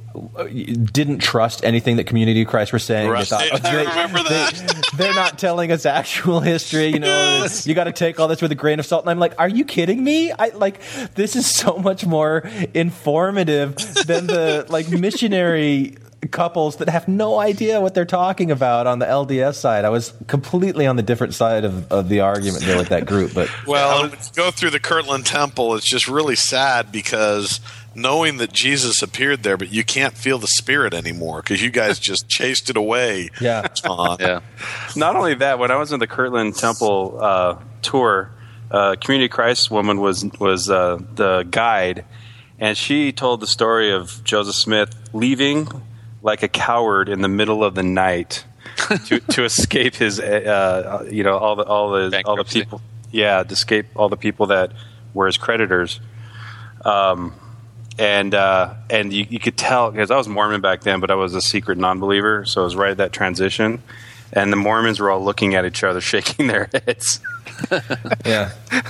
didn't trust anything that Community of Christ were saying. Right. They thought, oh, I they, remember that. They, they're not telling us actual history. You know, Yes. you got to take all this with a grain of salt. And I'm like, are you kidding me? I like this is so much more informative than the like missionary couples that have no idea what they're talking about on the L D S side. I was completely on the different side of, of the argument there with that group. But Well, when you go through the Kirtland Temple, it's just really sad because knowing that Jesus appeared there, but you can't feel the Spirit anymore because you guys just chased it away. Yeah. Tom. yeah. Not only that, when I was in the Kirtland Temple uh, tour, uh, Community of Christ woman was was uh, the guide, and she told the story of Joseph Smith leaving like a coward in the middle of the night to, to escape his, uh, you know, all the all the all the Bankruptcy. people, yeah, to escape all the people that were his creditors. Um, and uh, and you, you could tell because I was Mormon back then, but I was a secret non-believer, so it was right at that transition. And the Mormons were all looking at each other, shaking their heads. yeah,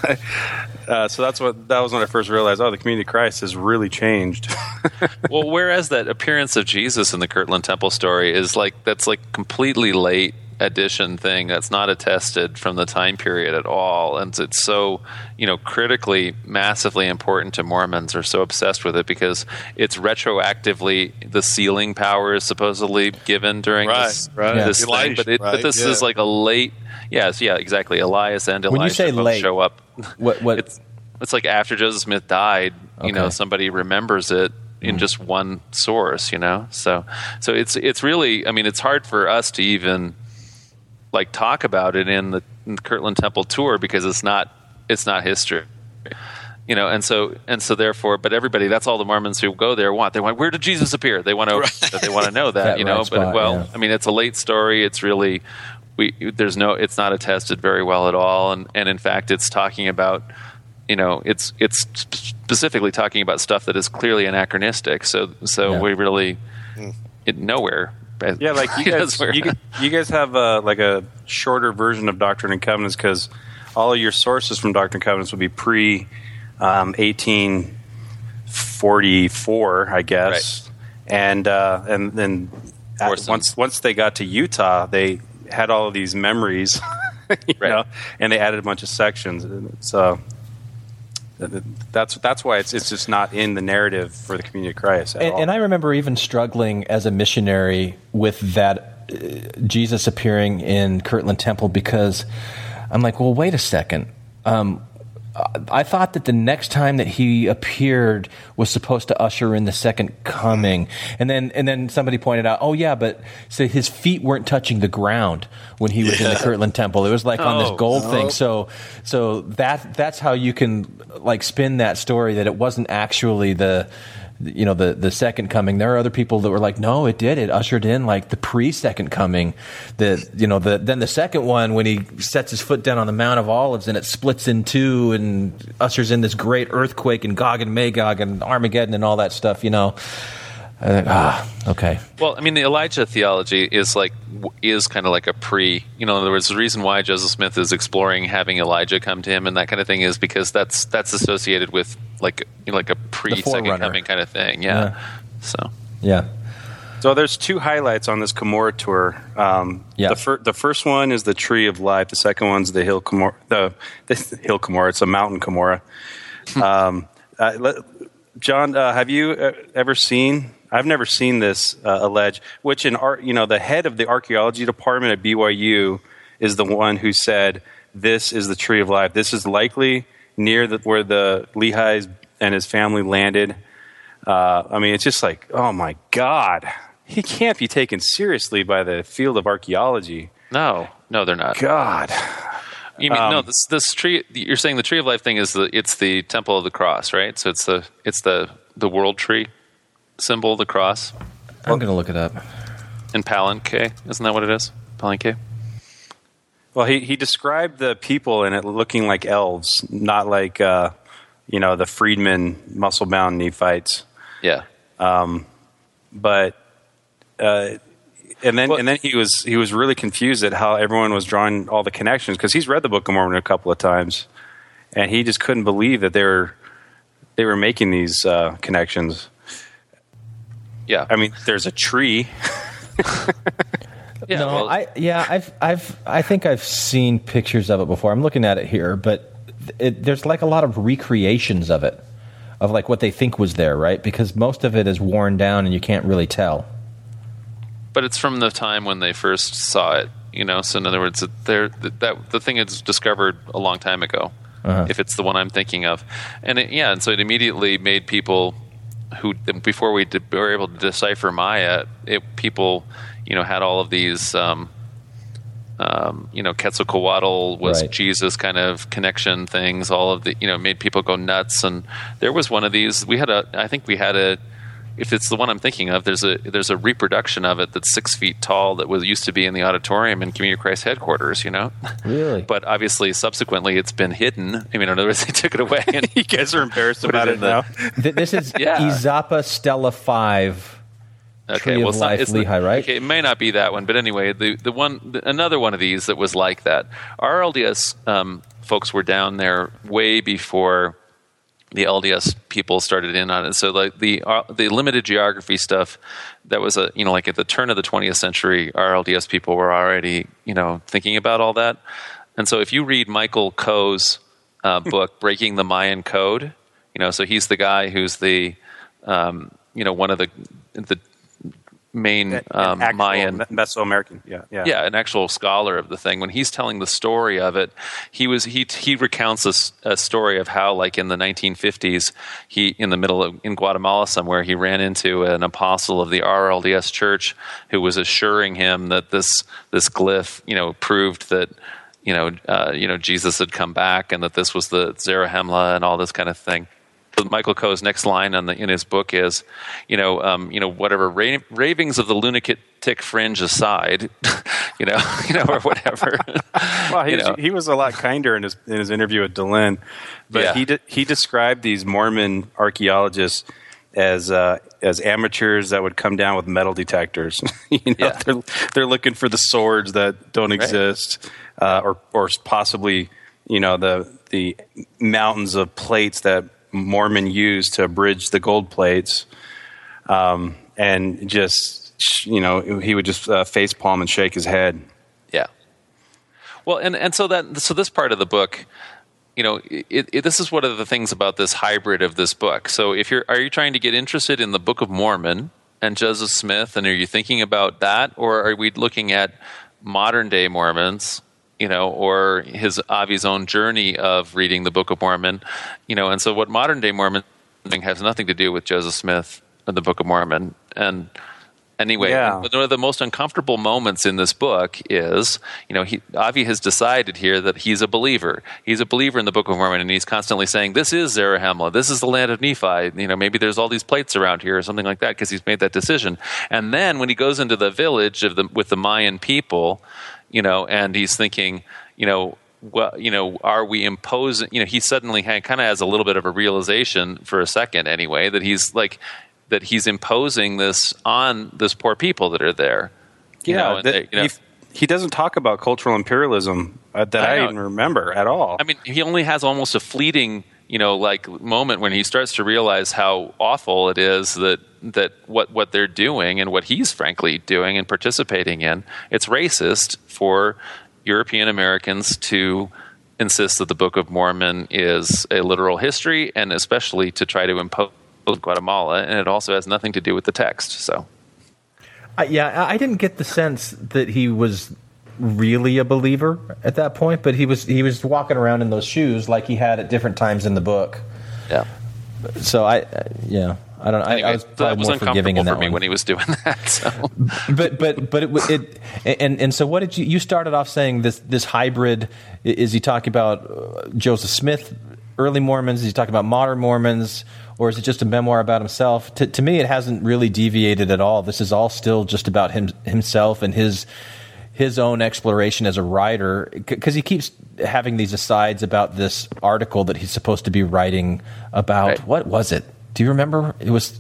Uh, so that's what that was when I first realized. Oh, the Community of Christ has really changed. Well, whereas that appearance of Jesus in the Kirtland Temple story is like that's like completely late addition thing that's not attested from the time period at all, and it's so you know critically massively important to Mormons are so obsessed with it because it's retroactively the sealing power is supposedly given during Right, this, right. this Yeah. thing, Elijah, but, it, but right, this yeah. is like a late yes yeah exactly Elias and Elijah When you say both late, show up. what what It's it's like after Joseph Smith died, you know, Okay. somebody remembers it in just one source, you know. So so it's it's really I mean it's hard for us to even like talk about it in the, in the Kirtland Temple tour because it's not it's not history. You know, and so and so therefore, but everybody that's all the Mormons who go there want. They want where did Jesus appear? They want to Right. they want to know that, That you know. right but spot, well, yeah. I mean it's a late story. It's really we there's no it's not attested very well at all and and in fact it's talking about you know it's it's specifically talking about stuff that is clearly anachronistic so so Yeah. we really it nowhere Yeah, like you guys, That's you, where- you guys have uh, like a shorter version of Doctrine and Covenants because all of your sources from Doctrine and Covenants would be pre um, eighteen forty-four, I guess, and uh, and then at- Orson. once once they got to Utah, they had all of these memories, you Right. know, and they added a bunch of sections. So that's that's why it's it's just not in the narrative for the Community of Christ at And, all. and I remember even struggling as a missionary with that uh, Jesus appearing in Kirtland Temple because I'm like, well, wait a second. Um, I thought that the next time that he appeared was supposed to usher in the second coming, and then and then somebody pointed out, oh yeah, but so his feet weren't touching the ground when he was in the Kirtland Temple. It was like on this Oh, gold no. thing. So so that that's how you can like spin that story that it wasn't actually the you know the the second coming. There are other people that were like, no, it did. It ushered in like the pre-second coming. The you know the then the second one when he sets his foot down on the Mount of Olives and it splits in two and ushers in this great earthquake and Gog and Magog and Armageddon and all that stuff. You know, I think, ah, okay. Well, I mean, the Elijah theology is like w- is kind of like a pre. You know, there was a reason why Joseph Smith is exploring having Elijah come to him and that kind of thing is because that's that's associated with like you know, like a pre second forerunner. coming kind of thing. Yeah. Yeah. So Yeah. So there's two highlights on this Cumorah tour. Um, Yeah. The, fir- the first one is the Tree of Life. The second one's the Hill Cumorah. The, the Hill Cumorah. It's a mountain Cumorah. um, uh, let, John, uh, have you uh, ever seen? I've never seen this uh, alleged. Which in art, you know, the head of the archaeology department at B Y U is the one who said this is the tree of life. This is likely near the, where the Lehi's and his family landed. Uh, I mean, it's just like, oh my God, he can't be taken seriously by the field of archaeology. No, no, they're not. God. You mean Um, no? This this tree. You're saying the tree of life thing is the it's the temple of the cross, right? So it's the it's the the world tree symbol, the cross I'm going to look it up. in Palenque. Isn't that what it is? Palenque. Well, he, he described the people in it looking like elves, not like, uh, you know, the freedmen, muscle-bound Nephites. Yeah. But, uh, and then Well- and then he was he was really confused at how everyone was drawing all the connections, because he's read the Book of Mormon a couple of times, and he just couldn't believe that they were they were making these uh, connections. Yeah. I mean, there's a tree. yeah. no, well, I yeah, I've I've I think I've seen pictures of it before. I'm looking at it here, but it, there's like a lot of recreations of it, of like what they think was there, right? Because most of it is worn down and you can't really tell. but it's from the time when they first saw it, you know. So in other words, they're, that the thing is discovered a long time ago. Uh-huh. If it's the one I'm thinking of, and it, yeah, and so it immediately made people who before we did, were able to decipher Maya, it, people, you know, had all of these, um, um, you know, Quetzalcoatl was Right. Jesus kind of connection things. All of the, you know, made people go nuts. And there was one of these. We had a, I think we had a. If it's the one I'm thinking of, there's a there's a reproduction of it that's six feet tall that was used to be in the auditorium in Community of Christ headquarters, you know. Really? But obviously, subsequently, it's been hidden. I mean, in other words, they took it away. And You guys are embarrassed Put it about in it the- now. Th- this is Yeah. Izapa Stella five. Tree of it's not- Life, it's not- Lehi, right? Okay, it may not be that one, but anyway, the the one the, another one of these that was like that. Our L D S um, folks were down there way before the L D S people started in on it. So like the uh, the limited geography stuff, that was a you know like at the turn of the twentieth century, our L D S people were already you know thinking about all that. And so if you read Michael Coe's uh, book Breaking the Mayan Code, you know, so he's the guy who's the um, you know one of the the main um, Actual Mayan Mesoamerican. Yeah, yeah. yeah, an actual scholar of the thing. When he's telling the story of it, he was he he recounts a, s- a story of how, like in the nineteen fifties, he in the middle of in Guatemala somewhere, he ran into an apostle of the R L D S Church who was assuring him that this this glyph, you know, proved that you know uh, you know Jesus had come back and that this was the Zarahemla and all this kind of thing. So Michael Coe's next line on the, in his book is, you know, um, you know, whatever ra- ravings of the lunatic fringe aside, you know, you know, or whatever. Well, he, You was, know. he was a lot kinder in his in his interview with Delenn, but Yeah. he de- he described these Mormon archaeologists as uh, as amateurs that would come down with metal detectors. you know, Yeah. they're they're looking for the swords that don't exist, uh, or or possibly you know the the mountains of plates that Mormon used to bridge the gold plates, um, and just you know he would just uh, face palm and shake his head. Yeah. Well, and, and so that so this part of the book, you know, it, it, this is one of the things about this hybrid of this book. So if you're are you trying to get interested in the Book of Mormon and Joseph Smith, and are you thinking about that, or are we looking at modern day Mormons? You know, or his Avi's own journey of reading the Book of Mormon, you know, and so what modern day Mormon has nothing to do with Joseph Smith and the Book of Mormon. And anyway, Yeah. one of the most uncomfortable moments in this book is, you know, he, Avi has decided here that he's a believer. He's a believer in the Book of Mormon, and he's constantly saying, "This is Zarahemla. This is the land of Nephi. You know, maybe there's all these plates around here, or something like that," because he's made that decision. And then when he goes into the village of the with the Mayan people, you know, and he's thinking, you know, well, you know, are we imposing? You know, he suddenly kind of has a little bit of a realization for a second, anyway, that he's like that he's imposing this on this poor people that are there. You know, and that- they- you know, he, he doesn't talk about cultural imperialism uh, that I I, know. even remember at all. I mean, he only has almost a fleeting, you know, like moment when he starts to realize how awful it is that that what what they're doing and what he's frankly doing and participating in. It's racist for European Americans to insist that the Book of Mormon is a literal history, and especially to try to impose Guatemala, and it also has nothing to do with the text. So, uh, yeah, I didn't get the sense that he was really a believer at that point, but he was he was walking around in those shoes like he had at different times in the book. Yeah. So I, uh, yeah, I don't know. Anyway, I, I was that probably was more forgiving uncomfortable in that for me one. when he was doing that. So, but but but it, it and and so what did you you started off saying this this hybrid? Is he talking about uh, Joseph Smith, early Mormons? Is he talking about modern Mormons? Or is it just a memoir about himself? To, to me, it hasn't really deviated at all. This is all still just about him himself and his his own exploration as a writer. Because he keeps having these asides about this article that he's supposed to be writing about. Right. What was it? Do you remember? It was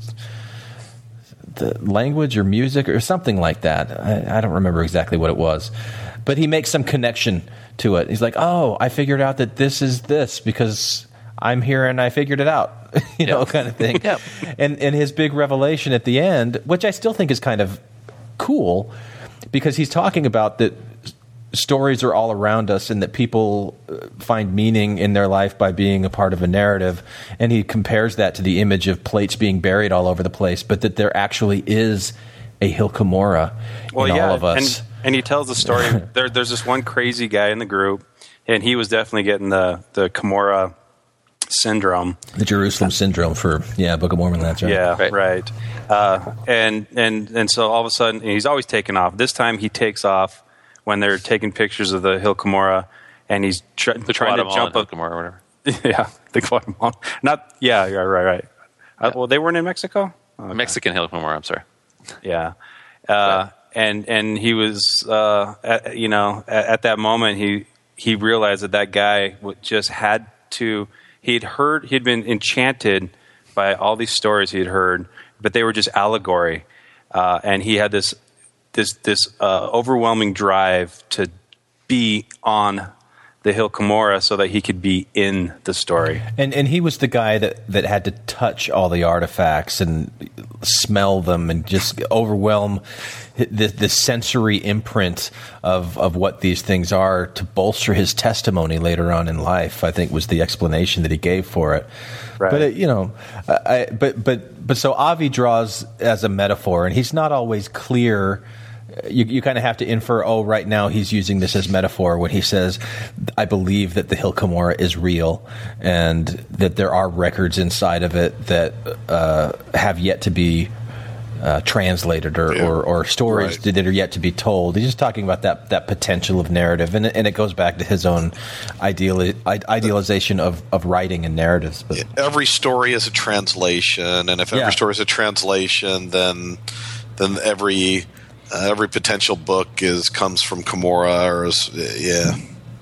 the language or music or something like that. I, I don't remember exactly what it was. But he makes some connection to it. He's like, oh, I figured out that this is this because I'm here and I figured it out. you know, Yep. kind of thing. Yep. And and his big revelation at the end, which I still think is kind of cool, because he's talking about that stories are all around us and that people find meaning in their life by being a part of a narrative. And he compares that to the image of plates being buried all over the place, but that there actually is a Hill Cumorah well, in yeah, all of us. And, and he tells the story. there, there's this one crazy guy in the group, and he was definitely getting the, the Cumorah syndrome. The Jerusalem syndrome for, yeah, Book of Mormon, that's right. Yeah, Right. right. Uh, and, and, and so all of a sudden, he's always taking off. This time he takes off when they're taking pictures of the Hill Cumorah, and he's tr- the trying to Guatemalan jump up. Gomorrah or whatever. Yeah, the Guatemalan. Not, yeah, yeah, right, right. Uh, well, they weren't in Mexico? Okay. Mexican Hill Cumorah, I'm sorry. Yeah. Uh, and and he was, uh, at, you know, at, at that moment, he he realized that that guy w- just had to, he'd heard, he'd been enchanted by all these stories he had heard, but they were just allegory. Uh, and he had this this this uh, overwhelming drive to be on the Hill Cumorah so that he could be in the story. And and he was the guy that, that had to touch all the artifacts and smell them and just overwhelm the, the sensory imprint of, of what these things are to bolster his testimony later on in life, I think was the explanation that he gave for it. Right. But, it, you know, I, but, but, but so Avi draws as a metaphor, and he's not always clear. You, you kind of have to infer, oh, right now he's using this as metaphor when he says, I believe that the Hill Cumorah is real and that there are records inside of it that uh, have yet to be uh, translated or, Yeah. or, or stories Right. that are yet to be told. He's just talking about that, that potential of narrative, and, and it goes back to his own ideali- idealization of, of writing and narratives. But Every story is a translation, and if every Yeah. story is a translation, then then every uh, every potential book is comes from Cumorah, or is, yeah.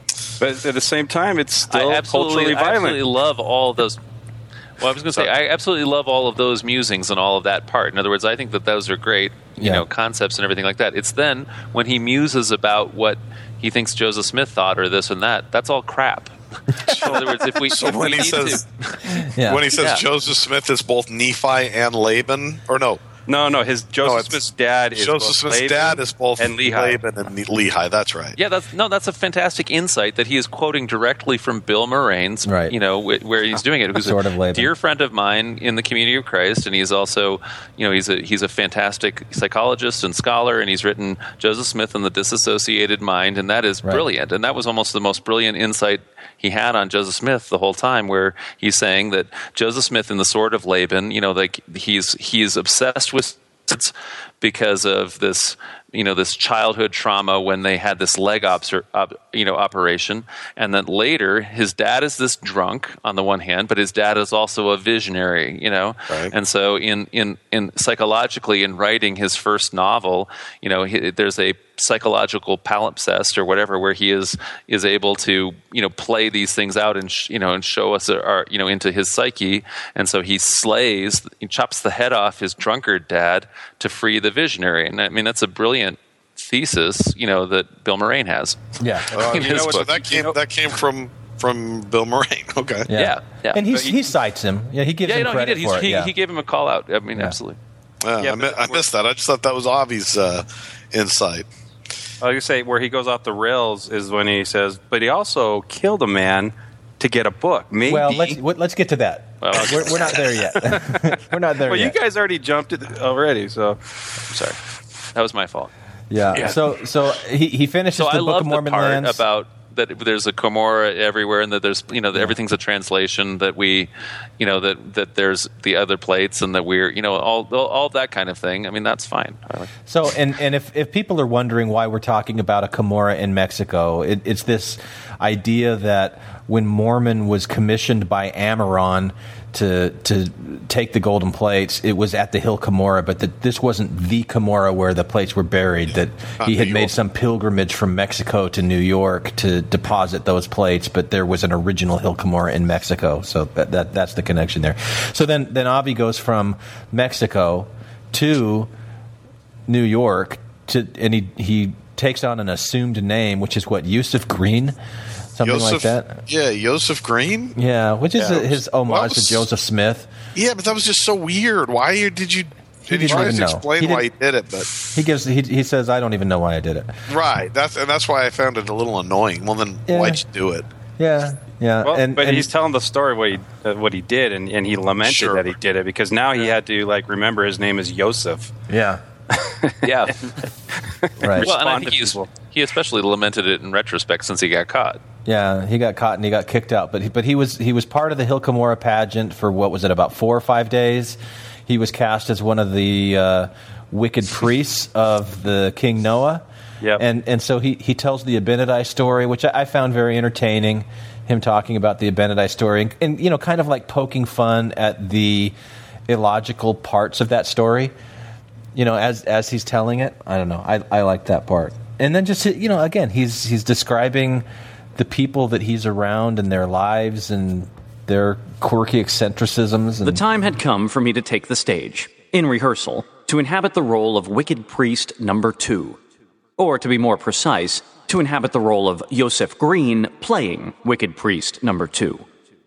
But at the same time, it's still I absolutely, culturally I violent. absolutely love all of those. Well, I was going to say, I absolutely love all of those musings and all of that part. In other words, I think that those are great, you Yeah. know, concepts and everything like that. It's then when he muses about what he thinks Joseph Smith thought or this and that, that's all crap. In other words, if we, So if when we he need says to, yeah. when he says Yeah. Joseph Smith is both Nephi and Laban, or no, No, no. His Joseph it's- Smith's dad is Joseph both Smith's Laban dad is both and Lehi. Laban and Lehi. That's right. yeah, that's no, that's a fantastic insight that he is quoting directly from Bill Morane's, Right. you know, wh- where he's doing it. Who's Sort a of Laban. dear friend of mine in the Community of Christ, and he's also, you know, he's a he's a fantastic psychologist and scholar, and he's written Joseph Smith and the Disassociated Mind, and that is Right. brilliant. And that was almost the most brilliant insight he had on Joseph Smith the whole time, where he's saying that Joseph Smith in the Sword of Laban, you know, like he's he's obsessed with because of this, you know, this childhood trauma when they had this leg ops, op, you know, operation, and then later his dad is this drunk on the one hand, but his dad is also a visionary, you know, Right. and so in in in psychologically in writing his first novel, you know, he, there's a psychological palimpsest or whatever where he is is able to, you know, play these things out and sh- you know and show us our, you know, into his psyche, and so he slays, he chops the head off his drunkard dad to free the visionary. And I mean, that's a brilliant thesis, you know, that Bill Moraine has. Yeah. Uh, in you his know, so book. that came that came from from Bill Moraine. Okay. Yeah. Yeah, yeah. And he, But he- he cites him. Yeah, he gives yeah, him you know, he credit did. He's, for it. he, yeah. he gave him a call out. I mean, Yeah. absolutely. Uh, Yeah, I, mi- but- I missed that. I just thought that was Avi's uh, insight. I was gonna say where he goes off the rails is when he says, but he also killed a man to get a book. Maybe. Well, let's what- let's get to that. Well, okay. we're, we're not there yet. We're not there Well, yet. you guys already jumped it already, so I'm sorry. That was my fault. Yeah. Yeah. So so he he finishes So the I Book love of Mormon the part lands. about that there's a Cumorah everywhere, and that there's you know that everything's a translation. That we, you know that that there's the other plates, and that we're you know all all that kind of thing. I mean, that's fine. So, and, and if, if people are wondering why we're talking about a Cumorah in Mexico, it, it's this idea that when Mormon was commissioned by Amaron to to take the golden plates, it was at the Hill Cumorah, but that this wasn't the Cumorah where the plates were buried, that he had made some pilgrimage from Mexico to New York to deposit those plates, but there was an original Hill Cumorah in Mexico. So that, that that's the connection there. So then, then Avi goes from Mexico to New York, to, and he he takes on an assumed name, which is what, Yusuf Green, something Joseph, like that. Yeah, Joseph Green. Yeah, which is Yeah, a, his homage well, was, to Joseph Smith. Yeah, but that was just so weird. Why did you? He Did he didn't try even to know. explain He why he didn't- did it? But He gives he he says, I don't even know why I did it. right, that's and that's why I found it a little annoying. Well, then Yeah. why'd you do it? Yeah, yeah, well, and but and he's telling the story what he uh, what he did, and, and he lamented Sure. that he did it because now he had to like remember his name is Yosef. yeah, Yeah. right. Well, and I Respond think to he, people. he especially lamented it in retrospect since he got caught. Yeah, he got caught and he got kicked out. But he, but he was he was part of the Hill Cumorah pageant for what was it, about four or five days. He was cast as one of the uh, wicked priests of the King Noah. Yep. And and so he, he tells the Abinadi story, which I, I found very entertaining. Him talking about the Abinadi story, and, and you know, kind of like poking fun at the illogical parts of that story. You know, as as he's telling it, I don't know. I I like that part. And then just you know, again, he's he's describing the people that he's around and their lives and their quirky eccentricisms. And The time had come for me to take the stage, in rehearsal, to inhabit the role of Wicked Priest number two. Or, to be more precise, to inhabit the role of Joseph Green playing Wicked Priest number two.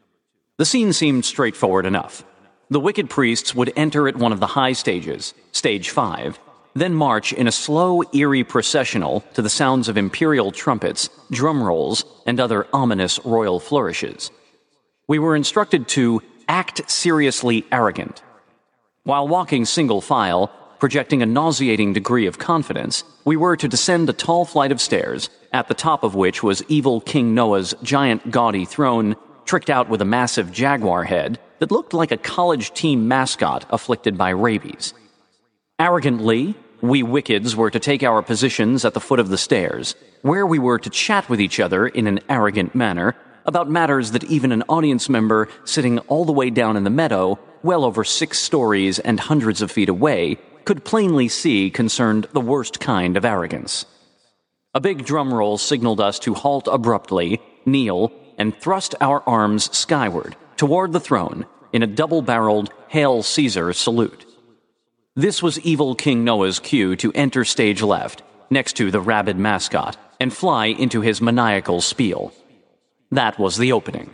The scene seemed straightforward enough. The Wicked Priests would enter at one of the high stages, stage five, then march in a slow, eerie processional to the sounds of imperial trumpets, drum rolls, and other ominous royal flourishes. We were instructed to act seriously arrogant. While walking single file, projecting a nauseating degree of confidence, we were to descend a tall flight of stairs, at the top of which was evil King Noah's giant gaudy throne, tricked out with a massive jaguar head that looked like a college team mascot afflicted by rabies. Arrogantly, we wickeds were to take our positions at the foot of the stairs, where we were to chat with each other in an arrogant manner about matters that even an audience member sitting all the way down in the meadow, well over six stories and hundreds of feet away, could plainly see concerned the worst kind of arrogance. A big drum roll signaled us to halt abruptly, kneel, and thrust our arms skyward, toward the throne, in a double-barreled Hail Caesar salute. This was evil King Noah's cue to enter stage left, next to the rabid mascot, and fly into his maniacal spiel. That was the opening.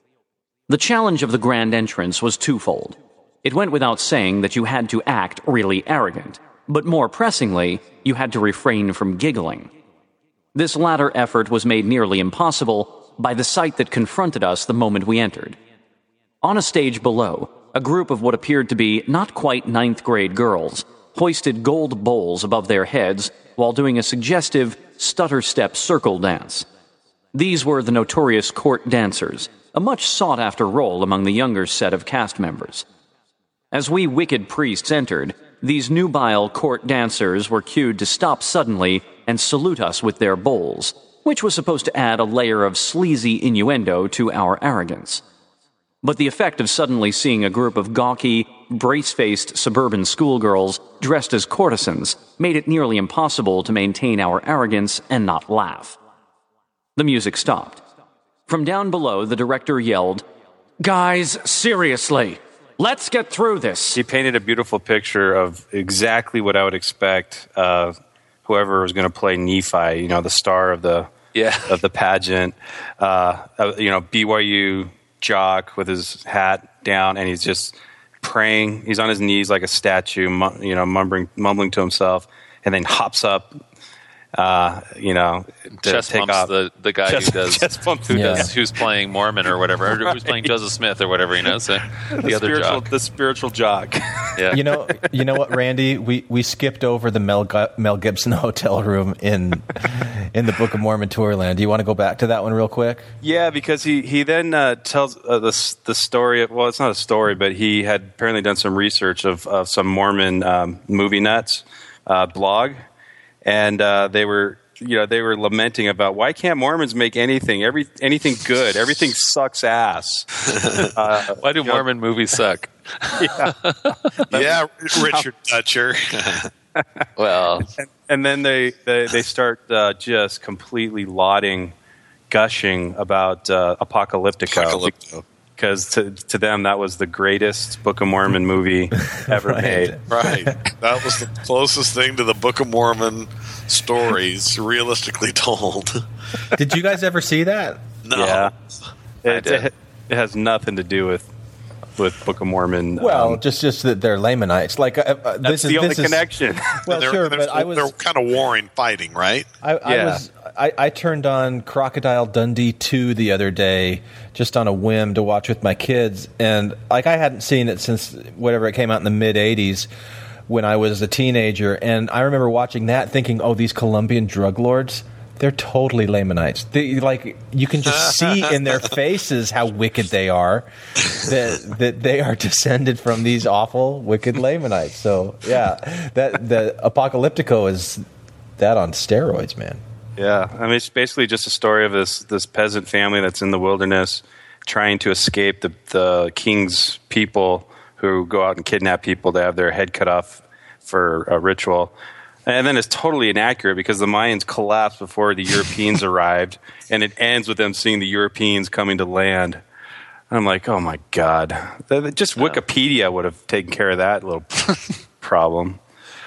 The challenge of the grand entrance was twofold. It went without saying that you had to act really arrogant, but more pressingly, you had to refrain from giggling. This latter effort was made nearly impossible by the sight that confronted us the moment we entered. On a stage below, a group of what appeared to be not quite ninth grade girls hoisted gold bowls above their heads while doing a suggestive stutter-step circle dance. These were the notorious court dancers, a much sought-after role among the younger set of cast members. As we wicked priests entered, these nubile court dancers were cued to stop suddenly and salute us with their bowls, which was supposed to add a layer of sleazy innuendo to our arrogance. But the effect of suddenly seeing a group of gawky, brace-faced suburban schoolgirls dressed as courtesans made it nearly impossible to maintain our arrogance and not laugh. The music stopped. From down below, the director yelled, "Guys, seriously, let's get through this." He painted a beautiful picture of exactly what I would expect uh, whoever was going to play Nephi, you know, the star of the Yeah. of the pageant, uh, uh, you know, B Y U jock with his hat down, and he's just praying. He's on his knees like a statue, mu- you know, mumbling, mumbling to himself, and then hops up uh, you know, to Chest take bumps off. the, the guy Chest- who does chest bumps who the does guy. who's playing Mormon or whatever, or who's playing Joseph Smith or whatever, you know. So the, the other spiritual, jock. the spiritual jock. Yeah. You know, you know what, Randy? We we skipped over the Mel Gu- Mel Gibson hotel room in in the Book of Mormon Tourland. Do you want to go back to that one real quick? Yeah, because he he then uh, tells uh, the the story. Of, well, it's not a story, but he had apparently done some research of, of some Mormon um, movie nuts uh, blog, and uh, they were you know they were lamenting about why can't Mormons make anything every anything good? Everything sucks ass. Uh, Why do Mormon movies suck? Yeah, Richard Dutcher. Well, and then they they, they start uh, just completely lauding, gushing about uh, Apocalyptico. Apocalypto. Because to, to them, that was the greatest Book of Mormon movie ever Right. made. Right. That was the closest thing to the Book of Mormon stories, realistically told. Did you guys ever see that? No. Yeah, I it, did. it, it has nothing to do with with Book of Mormon. Well, um, just just that they're Lamanites. Like uh, uh, that's this is the only this is, connection. Well, they're, sure, they're, but I was they're kind of warring, fighting, right? I, I Yeah. was I, I turned on Crocodile Dundee two the other day just on a whim to watch with my kids, and like I hadn't seen it since whatever it came out in the mid eighties when I was a teenager, and I remember watching that thinking, oh, these Colombian drug lords, they're totally Lamanites. They, like you can just see in their faces how wicked they are, that that they are descended from these awful, wicked Lamanites. So yeah, that the Apocalyptico is that on steroids, man. Yeah, I mean, it's basically just a story of this this peasant family that's in the wilderness trying to escape the the king's people who go out and kidnap people to have their head cut off for a ritual. And then it's totally inaccurate because the Mayans collapsed before the Europeans arrived, and it ends with them seeing the Europeans coming to land. I'm like, oh my God. Just Wikipedia would have taken care of that little problem.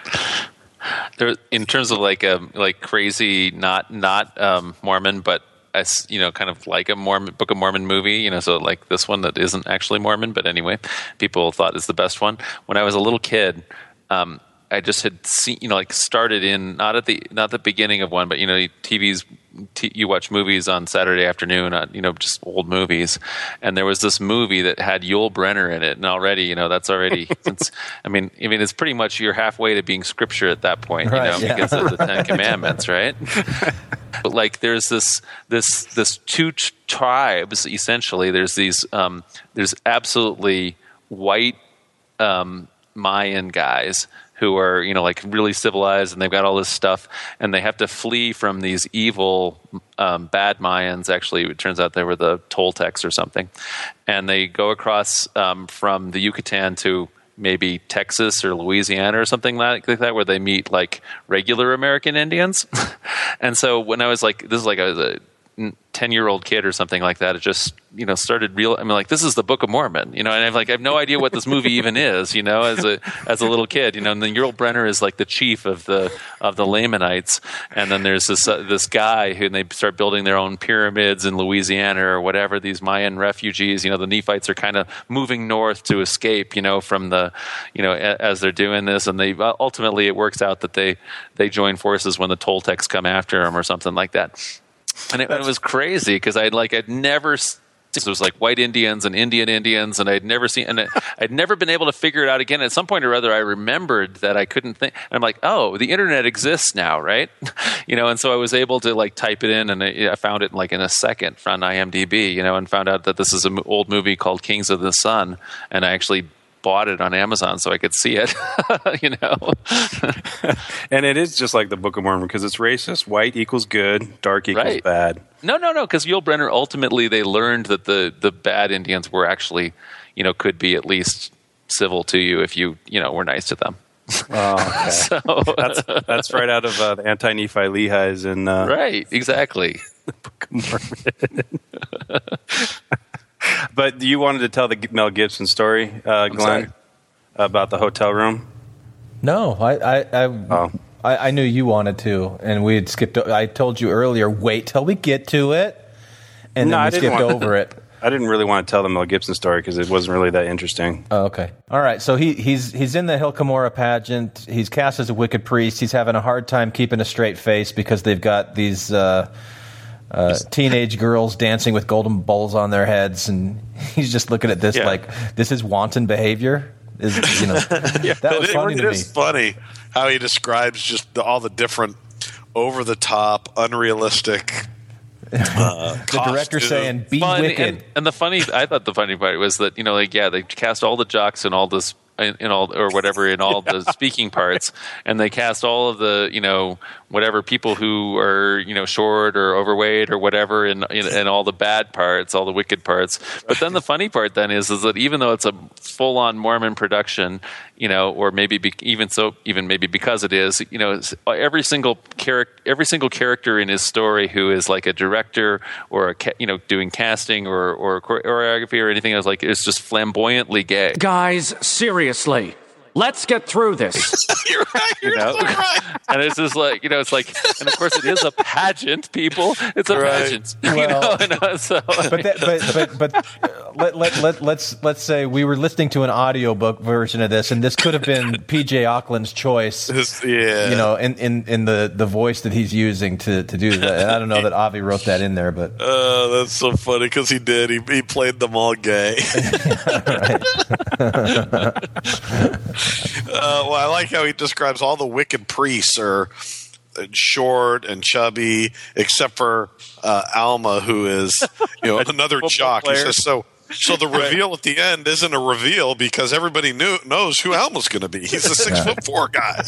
there, in terms of like a like crazy, not not um, Mormon, but as you know, kind of like a Mormon Book of Mormon movie. You know, so like this one that isn't actually Mormon, but anyway, people thought is the best one. When I was a little kid, um, I just had seen, you know, like started in not at the not the beginning of one, but you know, T V's t- you watch movies on Saturday afternoon, on, you know, just old movies, and there was this movie that had Yul Brynner in it, and already, you know, that's already since I mean, I mean, it's pretty much you're halfway to being scripture at that point, Right, you know, yeah. because of the Ten Commandments, right? But like, there's this this this two t- tribes essentially. There's these um, there's absolutely white um, Mayan guys who are, you know, like really civilized, and they've got all this stuff, and they have to flee from these evil, um, bad Mayans. Actually, it turns out they were the Toltecs or something, and they go across um, from the Yucatan to maybe Texas or Louisiana or something like that, where they meet like regular American Indians. And so when I was like, this is like I was a ten-year-old kid or something like that, it just, you know, started real. I mean, like, this is the Book of Mormon, you know, and I've like I have no idea what this movie even is, you know, as a as a little kid, you know. And then Yul Brynner is like the chief of the of the Lamanites, and then there's this uh, this guy who and they start building their own pyramids in Louisiana or whatever. These Mayan refugees, you know, the Nephites are kind of moving north to escape, you know, from the, you know, a, as they're doing this, and they ultimately it works out that they they join forces when the Toltecs come after them or something like that. And it, it was crazy because I'd like I'd never it was like white Indians and Indian Indians, and I'd never seen and I'd never been able to figure it out again. At some point or other, I remembered that I couldn't think. And I'm like, oh, the internet exists now, right? You know, and so I was able to like type it in, and I, I found it in like in a second on IMDb, you know, and found out that this is an old movie called Kings of the Sun, and I actually bought it on Amazon so I could see it, you know. And it is just like the Book of Mormon because it's racist. White equals good, dark equals Right. bad. No, no, no, because Yul Brynner, ultimately they learned that the, the bad Indians were actually, you know, could be at least civil to you if you, you know, were nice to them. Oh, okay. So, that's that's right out of uh, the anti-Nephi Lehi's and uh, right, exactly. Book of Mormon. But you wanted to tell the Mel Gibson story, uh, Glenn, sorry. about the hotel room? No, I I I, Oh. I I knew you wanted to, and we had skipped. o- I told you earlier, wait till we get to it, and No, then I we didn't skipped want- over it. I didn't really want to tell the Mel Gibson story because it wasn't really that interesting. Oh, okay. All right. So he, he's he's in the Hilkamora pageant. He's cast as a wicked priest. He's having a hard time keeping a straight face because they've got these uh, uh, teenage girls dancing with golden bowls on their heads, and he's just looking at this Yeah. like, this is wanton behavior. Is you know Yeah, that was it, funny it to me. is funny how he describes just the, all the different over the top, unrealistic. Uh, The director costume. saying, "Be Fun, wicked." and, and the funny, I thought the funny part was that you know, like yeah, they cast all the jocks and all this. In, in all or whatever in all the speaking parts, and they cast all of the you know whatever people who are you know short or overweight or whatever in in, in all the bad parts, all the wicked parts. But then the funny part then is is that even though it's a full on Mormon production, you know, or maybe be, even so, even maybe because it is, you know, every single character, every single character in his story who is like a director or a ca- you know doing casting or or choreography or anything else like is just flamboyantly gay. Guys, seriously, let's get through this. You're right. You're You know? so right. And it's just like, you know, it's like, and of course it is a pageant, people. It's a Right. pageant. You Well, know, and, uh, so, But that, but but but uh, let let let let's let's say we were listening to an audiobook version of this, and this could have been P J Auckland's choice. This- yeah. You know, in, in, in the, the voice that he's using to, to do that. And I don't know that Avi wrote that in there, but Oh, that's so funny because he did. He, he played them all gay. uh, well, I like how he describes all the wicked priests are short and chubby, except for uh, Alma, who is you know another football jock. He player. says so. So the reveal at the end isn't a reveal because everybody knew knows who Alma's going to be. He's a six foot four guy.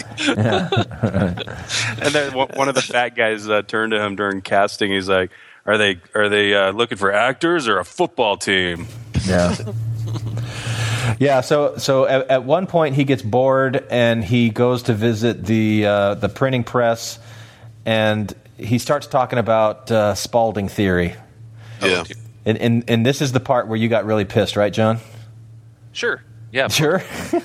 And then one one of the fat guys uh, turned to him during casting. He's like, "Are they are they uh, looking for actors or a football team?" yeah. Yeah, so so at, at one point he gets bored and he goes to visit the uh, the printing press, and he starts talking about uh, Spalding theory. Yeah. And, and and this is the part where you got really pissed, right, John? sure. Yeah. Sure.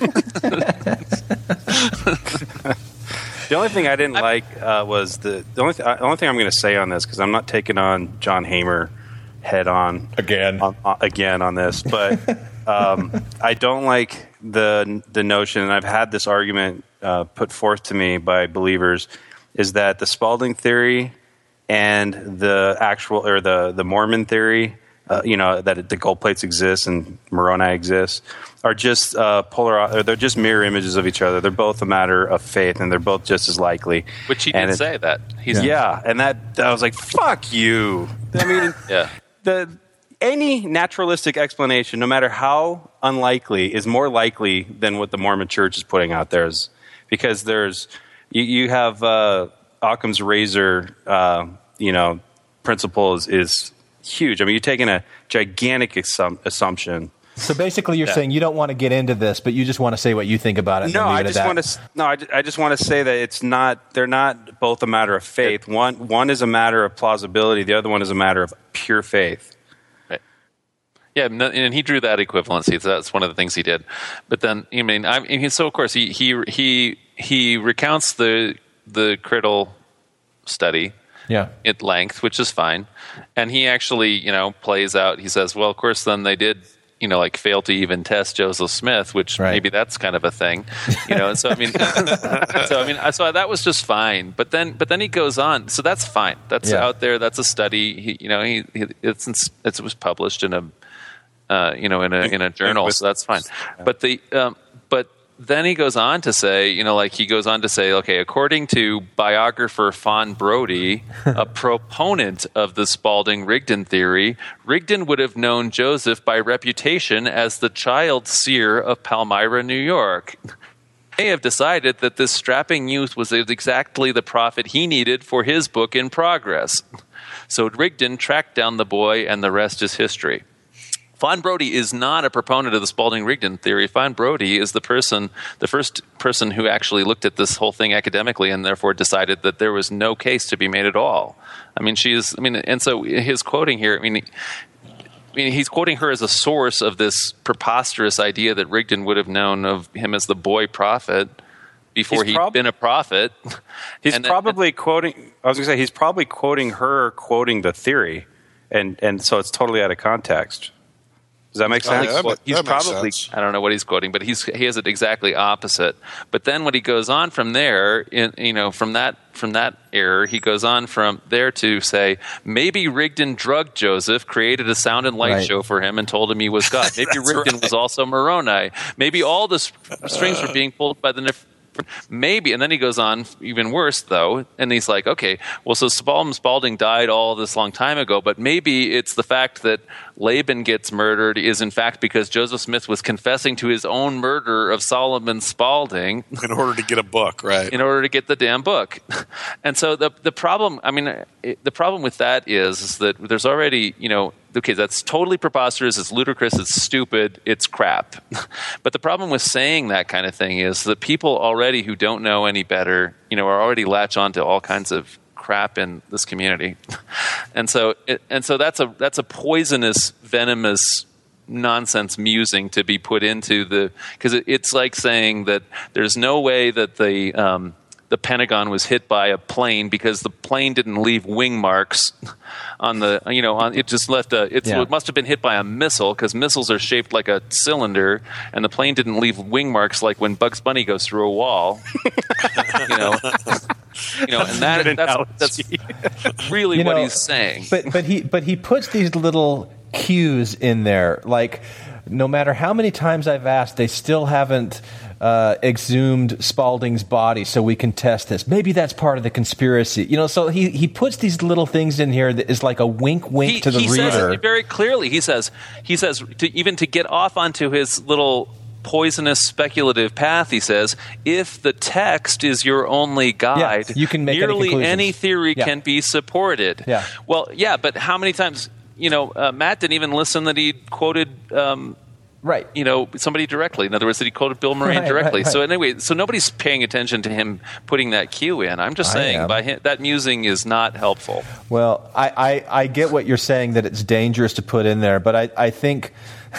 The only thing I didn't like uh, was the the only th- uh, the only thing I'm going to say on this, because I'm not taking on John Hamer head on Again. on, on, again on this, but um, I don't like the the notion, and I've had this argument uh, put forth to me by believers, is that the Spalding theory and the actual or the the Mormon theory, uh, you know, that the gold plates exist and Moroni exists, are just uh, polar. Or they're just mirror images of each other. They're both a matter of faith, and they're both just as likely. Which he And did it- say that. He's Yeah, and that I was like, "Fuck you." I mean, Yeah. the any naturalistic explanation, no matter how unlikely, is more likely than what the Mormon Church is putting out there. Is because there's you, you have uh, Occam's razor, uh, you know, principle is, is huge. I mean, you're taking a gigantic assum- assumption. So basically, you're saying you don't want to get into this, but you just want to say what you think about it. And No, then leave I it at just that. want to. No, I, ju- I just want to say that it's not. They're not both a matter of faith. One one is a matter of plausibility. The other one is a matter of pure faith. Yeah, no- and he drew that equivalency. So that's one of the things he did. But then, I mean, I mean, so of course he he he he recounts the the Criddle study Yeah. at length, which is fine, and he actually, you know, plays out. He says, "Well, of course, then they did." You know, like fail to even test Joseph Smith, which Right. maybe that's kind of a thing, you know. And so I mean, so I mean, I- so that was just fine. But then, but then he goes on. So that's fine. That's Yeah. out there. That's a study. He, you know, he, he it's it was published in a, uh, you know, in a in a journal. So that's fine. But the um, but then he goes on to say, you know, like he goes on to say, okay, according to biographer Fawn Brody, a proponent of the Spalding-Rigdon theory, Rigdon would have known Joseph by reputation as the child seer of Palmyra, New York. May have decided that this strapping youth was exactly the prophet he needed for his book in progress. So Rigdon tracked down the boy, and the rest is history. Fawn Brody is not a proponent of the Spalding-Rigdon theory. Fawn Brody is the person, the first person who actually looked at this whole thing academically and therefore decided that there was no case to be made at all. I mean, she's, I mean, and so his quoting here, I mean, I mean, he's quoting her as a source of this preposterous idea that Rigdon would have known of him as the boy prophet before He's he'd prob- been a prophet. He's And then- probably quoting. I was going to say he's probably quoting her quoting the theory, and and so it's totally out of context. Does that make Oh, sense? yeah, that Well, ma- he's that makes probably sense. I don't know what he's quoting, but he's he has it exactly opposite. But then when he goes on from there, in, you know, from that from that error, he goes on from there to say maybe Rigdon drugged Joseph, created a sound and light Right. show for him, and told him he was God. Maybe Rigdon right. was also Moroni. Maybe all the s- strings were being pulled by the. Nif- Maybe, and then he goes on even worse, though, and he's like, okay, well, so Spalding Spalding died all this long time ago, but maybe it's the fact that Laban gets murdered is in fact because Joseph Smith was confessing to his own murder of Solomon Spalding In order to get a book, right? in order to get the damn book. And so the the problem, I mean, it, the problem with that is, is that there's already, you know, okay, that's totally preposterous, it's ludicrous, it's stupid, it's crap. But the problem with saying that kind of thing is that people already who don't know any better, you know, are already latch on to all kinds of crap in this community. And so it, and so that's a that's a poisonous, venomous nonsense musing to be put into the, because it, it's like saying that there's no way that the um, the Pentagon was hit by a plane because the plane didn't leave wing marks on the, you know, on, it just left a, it's, Yeah. it must have been hit by a missile because missiles are shaped like a cylinder, and the plane didn't leave wing marks like when Bugs Bunny goes through a wall. you know, you know, and that, that's, that's really You what know, he's saying. But but he but he puts these little cues in there. Like, no matter how many times I've asked, they still haven't uh, exhumed Spalding's body, so we can test this. Maybe that's part of the conspiracy. You know, so he, he puts these little things in here that is like a wink wink he, to the he reader. says it very clearly. He says he says to, even to get off onto his little poisonous speculative path, he says, if the text is your only guide, Yeah, you can make any nearly conclusions. any theory Yeah. can be supported. Yeah. Well, yeah, but how many times, you know, uh, Matt didn't even listen that he quoted, um, Right. you know, somebody directly. In other words, that he quoted Bill Murray Right, directly. right, right. So anyway, so nobody's paying attention to him putting that cue in. I'm just I saying, am. by him, that musing is not helpful. Well, I, I, I get what you're saying, that it's dangerous to put in there, but I, I think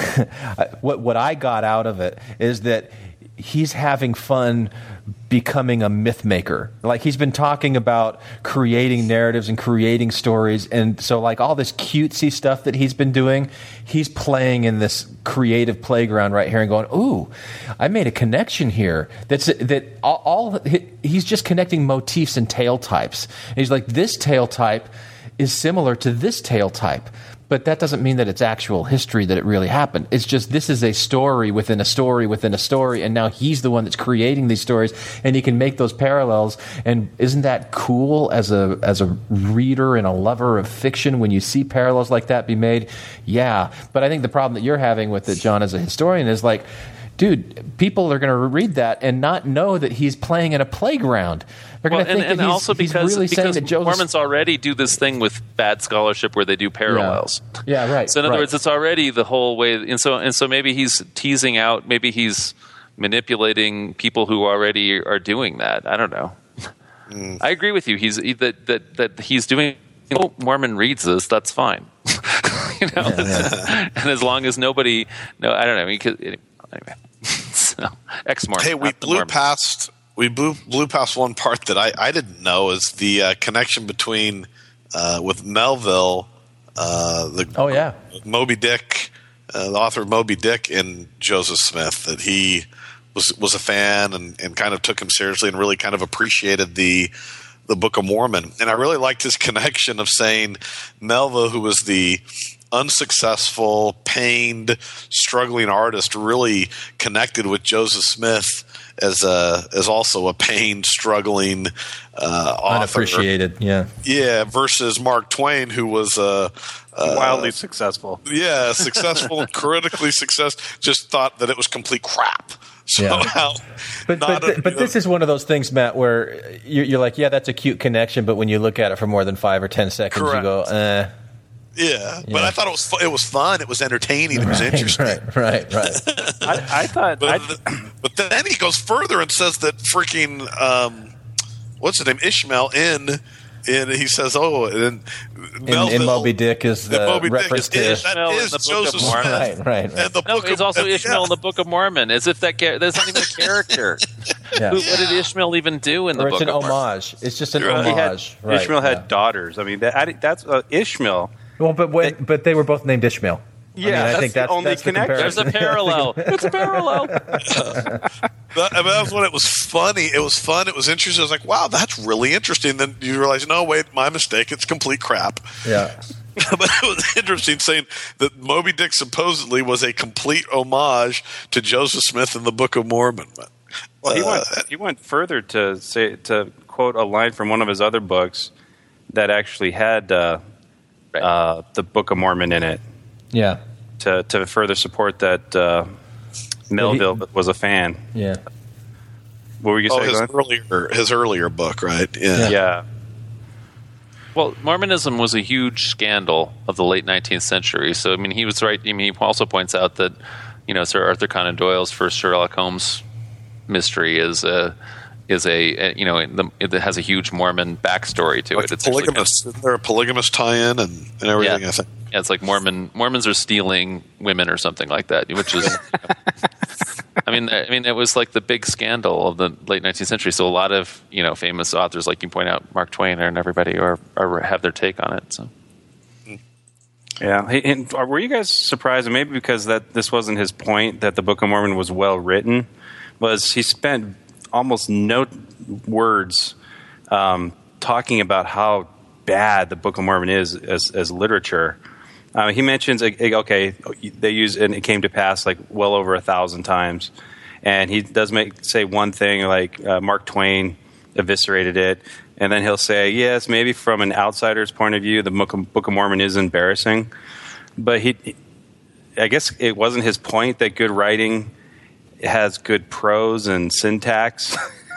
what what I got out of it is that he's having fun becoming a myth maker. Like, he's been talking about creating narratives and creating stories, and so like all this cutesy stuff that he's been doing, he's playing in this creative playground right here and going, ooh, I made a connection here. That's that all, all he's just connecting motifs and tail types. And he's like, this tail type is similar to this tail type. But that doesn't mean that it's actual history, that it really happened. It's just, this is a story within a story within a story, and now he's the one that's creating these stories, and he can make those parallels. And isn't that cool as a as a reader and a lover of fiction when you see parallels like that be made? Yeah. But I think the problem that you're having with it, John, as a historian, is like, dude, people are going to read that and not know that he's playing in a playground. They're going Well, to think and, and that he's, also he's because, really saying because that Joseph... Mormons already do this thing with bad scholarship where they do parallels. Yeah, yeah, right. So in other right. words, it's already the whole way, and so and so maybe he's teasing out, maybe he's manipulating people who already are doing that. I don't know. Mm. I agree with you. He's he, that that that he's doing. Oh, Mormon reads this. That's fine. you know, Yeah, yeah. And as long as nobody, no, I don't know. Because, anyway, so ex Mormon. Hey, we blew past. We blew, blew past one part that I, I didn't know is the uh, connection between uh, with Melville, uh, the Oh, yeah. Moby Dick, uh, the author of Moby Dick, and Joseph Smith. That he was was a fan and, and kind of took him seriously and really kind of appreciated the the Book of Mormon. And I really liked his connection of saying Melville, who was the unsuccessful, pained, struggling artist, really connected with Joseph Smith as a as also a pained, struggling uh, author. Unappreciated, yeah. Yeah, versus Mark Twain, who was a uh, wildly successful. Yeah, successful, critically successful. Just thought that it was complete crap. So Yeah. how, But not but, th- a- but this is one of those things, Matt, where you're, you're like, yeah, that's a cute connection, but when you look at it for more than five or ten seconds, Correct. you go, eh. yeah, but Yeah. I thought it was fu- it was fun. It was entertaining. It was Right, interesting. right, right, right. I, I thought. I, But, but then he goes further and says that freaking um, what's his name, Ishmael in in he says, oh, and In, in Moby Dick is the Moby Dick reference is, to is, that Ishmael in is the Book of Joseph Mormon. Smith. Right, right, right. And the No, book he's of, also yeah. Ishmael in the Book of Mormon, as if that char- there's not even a character. Yeah. Who, what did Ishmael even do in the Or it's Book an of Mormon? homage. It's just an Right. he had, homage. Right, Ishmael had yeah. daughters. I mean, that, I, that's uh, Ishmael. Well, but when, but they were both named Ishmael. Yeah, I, mean, I that's think the that's only that's the connection. There's a comparison. parallel. It's a parallel. That, I mean, that was when it was funny. It was fun. It was interesting. I was like, wow, that's really interesting. Then you realize, no, wait, my mistake. It's complete crap. Yeah. But it was interesting saying that Moby Dick supposedly was a complete homage to Joseph Smith in the Book of Mormon. Well, he Uh, went he went further to say to quote a line from one of his other books that actually had uh, Right. uh, the Book of Mormon in it Yeah. to to further support that uh, Melville Well, was a fan. Yeah. What were you Oh, saying? his Glenn? earlier his earlier book, right? Yeah. Yeah. Well, Mormonism was a huge scandal of the late nineteenth century. So, I mean, he was right. I mean, he also points out that, you know, Sir Arthur Conan Doyle's first Sherlock Holmes mystery is a is a, a you know it, it has a huge Mormon backstory to Like it. It's actually kind of- polygamous. Isn't there a polygamous tie-in and, and everything? Yeah. I think. Yeah, it's like Mormon Mormons are stealing women or something like that, which is. I mean, I mean, it was like the big scandal of the late nineteenth century. So a lot of you know famous authors, like you point out, Mark Twain and everybody, are, are have their take on it. So Yeah. Hey, and were you guys surprised, and maybe because that this wasn't his point, that the Book of Mormon was well written? Was he spent almost no words um, talking about how bad the Book of Mormon is as, as literature. Uh, he mentions, okay, they use, and it came to pass like well over a thousand times. And he does make say one thing like uh, Mark Twain eviscerated it. And then he'll say, yes, maybe from an outsider's point of view, the Book of, Book of Mormon is embarrassing. But he, I guess it wasn't his point that good writing has good prose and syntax.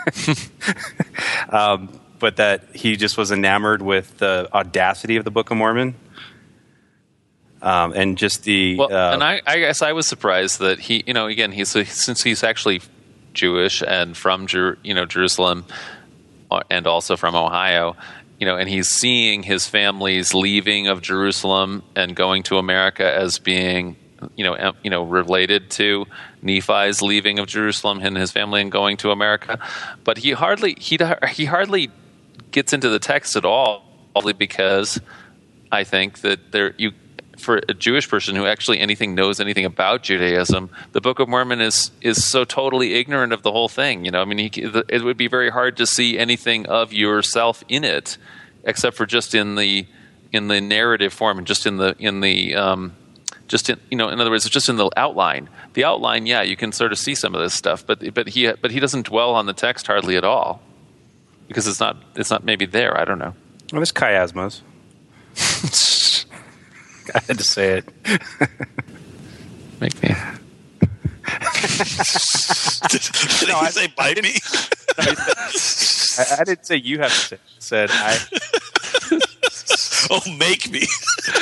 um, but that he just was enamored with the audacity of the Book of Mormon. Um, and just the well, uh, and I, I guess I was surprised that he, you know, again, he's since he's actually Jewish and from Jer- you know Jerusalem and also from Ohio, you know, and he's seeing his family's leaving of Jerusalem and going to America as being, you know, em- you know, related to Nephi's leaving of Jerusalem and his family and going to America, but he hardly he he hardly gets into the text at all, probably because I think that there you. For a Jewish person who actually anything knows anything about Judaism, the Book of Mormon is is so totally ignorant of the whole thing. You know, I mean, he, it would be very hard to see anything of yourself in it, except for just in the in the narrative form and just in the in the um, just in you know, in other words, just in the outline. The outline, yeah, you can sort of see some of this stuff, but but he but he doesn't dwell on the text hardly at all because it's not it's not maybe there. I don't know. well, there's chiasmus. I had to say it. Make me. Did, did No, he I- say I bite didn't- me? I, I didn't say you have to say it. I said I. Oh, make me.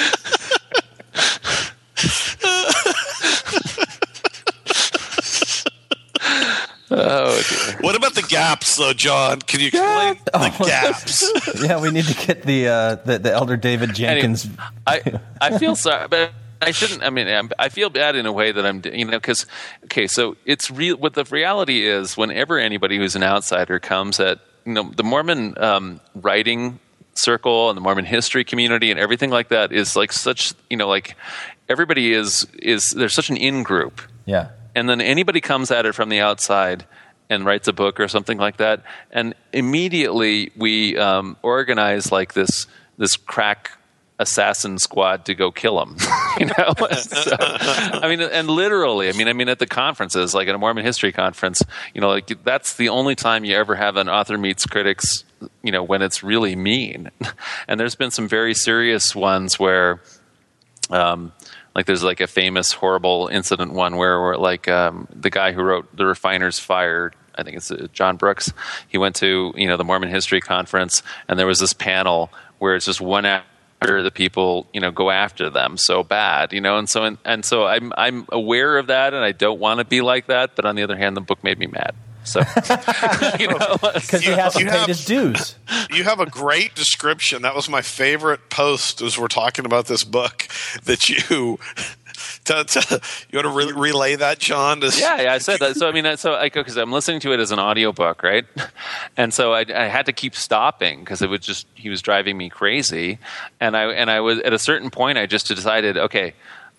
Oh dear. What about the gaps, though, John? Can you explain the gaps? Yeah, we need to get the uh, the, the Elder David Jenkins. I I feel sorry, but I shouldn't. I mean, I'm, I feel bad in a way that I'm, you know, because okay, so it's real. What the reality is, whenever anybody who's an outsider comes at, you know, the Mormon um, writing circle and the Mormon history community and everything like that is like such, you know, like everybody is is there's such an in group. Yeah. And then anybody comes at it from the outside and writes a book or something like that, and immediately we um, organize like this this crack assassin squad to go kill him. You know, so, I mean, and literally, I mean, I mean, at the conferences, like at a Mormon history conference, you know, like that's the only time you ever have an author meets critics. You know, when it's really mean, and there's been some very serious ones where. Um, Like there's like a famous horrible incident one where, where like um, the guy who wrote The Refiner's Fire, I think it's uh, John Brooks, he went to, you know, the Mormon History Conference, and there was this panel where it's just one after the people, you know, go after them so bad, you know, and so and, and so I'm I'm aware of that, and I don't want to be like that, but on the other hand, the book made me mad. So, you know, Because he You- hasn't you paid have- his dues. You have a great description. That was my favorite post as we're talking about this book. That you, to, to, you want to re- relay that, John? To, Yeah, yeah, I said that. So I mean, so I because I'm listening to it as an audiobook, right? And so I, I had to keep stopping because it was just he was driving me crazy, and I and I was at a certain point I just decided, okay,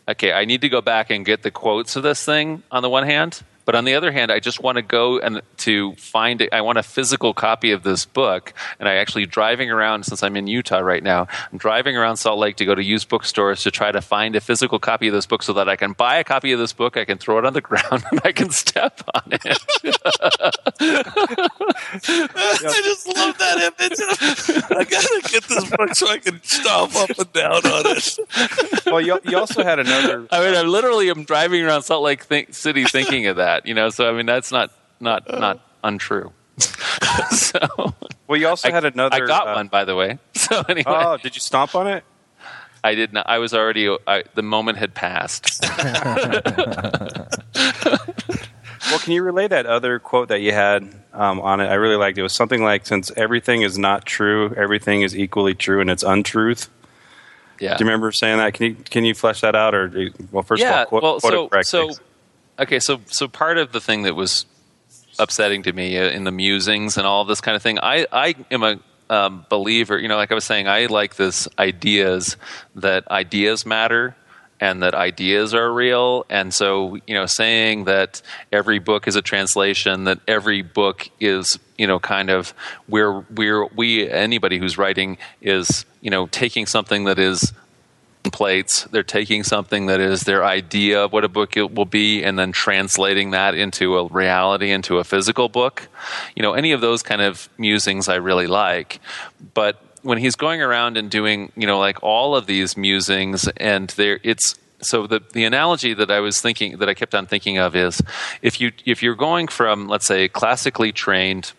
okay, I need to go back and get the quotes of this thing on the one hand. But on the other hand, I just want to go and to find it. I want a physical copy of this book. And I actually driving around, since I'm in Utah right now, I'm driving around Salt Lake to go to used bookstores to try to find a physical copy of this book so that I can buy a copy of this book, I can throw it on the ground, and I can step on it. I just love that image. I gotta get this book so I can stomp up and down on it. Well, you, you also had another. I mean, I literally am driving around Salt Lake th- City thinking of that. You know, so I mean, that's not not not untrue. So, well, you also I, had another. I got uh, one, by the way. So anyway, oh, did you stomp on it? I did not. I was already. I, the moment had passed. Well, can you relay that other quote that you had um, on it? I really liked it. It was something like, "Since everything is not true, everything is equally true, and it's untruth." Yeah. Do you remember saying that? Can you can you flesh that out, or well, first yeah, of all, quote, well, quote so, it correctly. so okay, so so part of the thing that was upsetting to me in the musings and all of this kind of thing, I I am a um, believer. You know, like I was saying, I like this ideas that ideas matter and that ideas are real. And so, you know, saying that every book is a translation, that every book is, you know, kind of where we're we anybody who's writing is, you know, taking something that is plates, they're taking something that is their idea of what a book it will be and then translating that into a reality, into a physical book. You know, any of those kind of musings I really like. But when he's going around and doing, you know, like all of these musings, and there, it's so the the analogy that I was thinking, that I kept on thinking of is, if you if you're going from, let's say, classically trained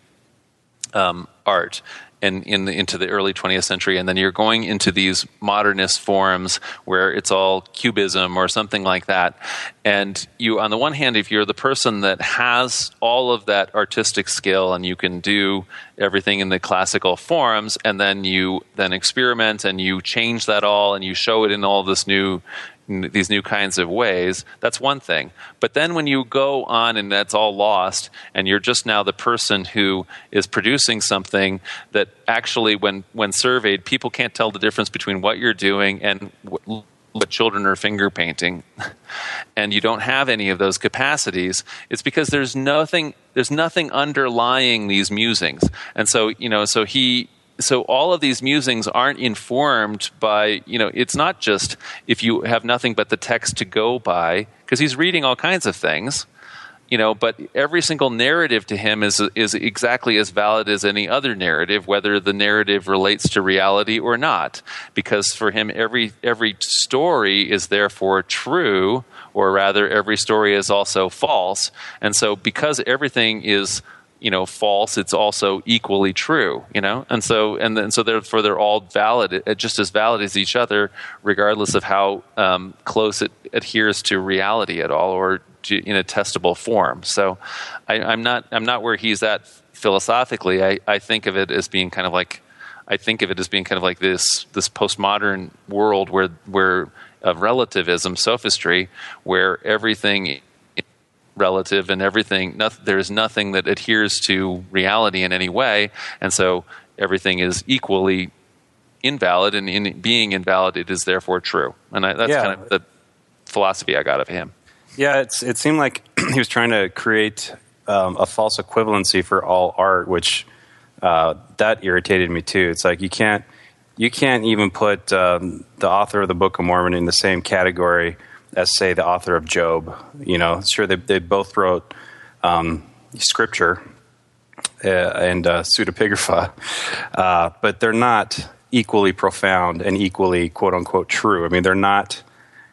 um, art and in the, into the early twentieth century, and then you're going into these modernist forms where it's all cubism or something like that, and you, on the one hand, if you're the person that has all of that artistic skill and you can do everything in the classical forms, and then you then experiment and you change that all and you show it in all this new these new kinds of ways, that's one thing. But then when you go on and that's all lost, and you're just now the person who is producing something that actually, when, when surveyed, people can't tell the difference between what you're doing and what, what children are finger painting, and you don't have any of those capacities, it's because there's nothing, there's nothing underlying these musings. And so, you know, so he... So all of these musings aren't informed by, you know, it's not just if you have nothing but the text to go by, because he's reading all kinds of things, you know, but every single narrative to him is is exactly as valid as any other narrative, whether the narrative relates to reality or not, because for him every every story is therefore true, or rather every story is also false. And so because everything is, you know, false, it's also equally true, you know? And so, and then, so therefore they're all valid, just as valid as each other, regardless of how um, close it adheres to reality at all, or to, in a testable form. So I, I'm not, I'm not where he's at philosophically. I, I think of it as being kind of like, I think of it as being kind of like this, this postmodern world where, where of relativism, sophistry, where everything relative and everything, no, there's nothing that adheres to reality in any way, and so everything is equally invalid, and in being invalid, it is therefore true. And I, that's yeah. kind of the philosophy I got of him. Yeah, it's, it seemed like he was trying to create um, a false equivalency for all art, which uh, that irritated me too. It's like you can't you can't even put um, the author of the Book of Mormon in the same category as, say, the author of Job. You know, sure, they they both wrote um, scripture uh, and uh, pseudepigrapha, uh, but they're not equally profound and equally "quote unquote" true. I mean, they're not.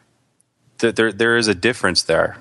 There, there is a difference there.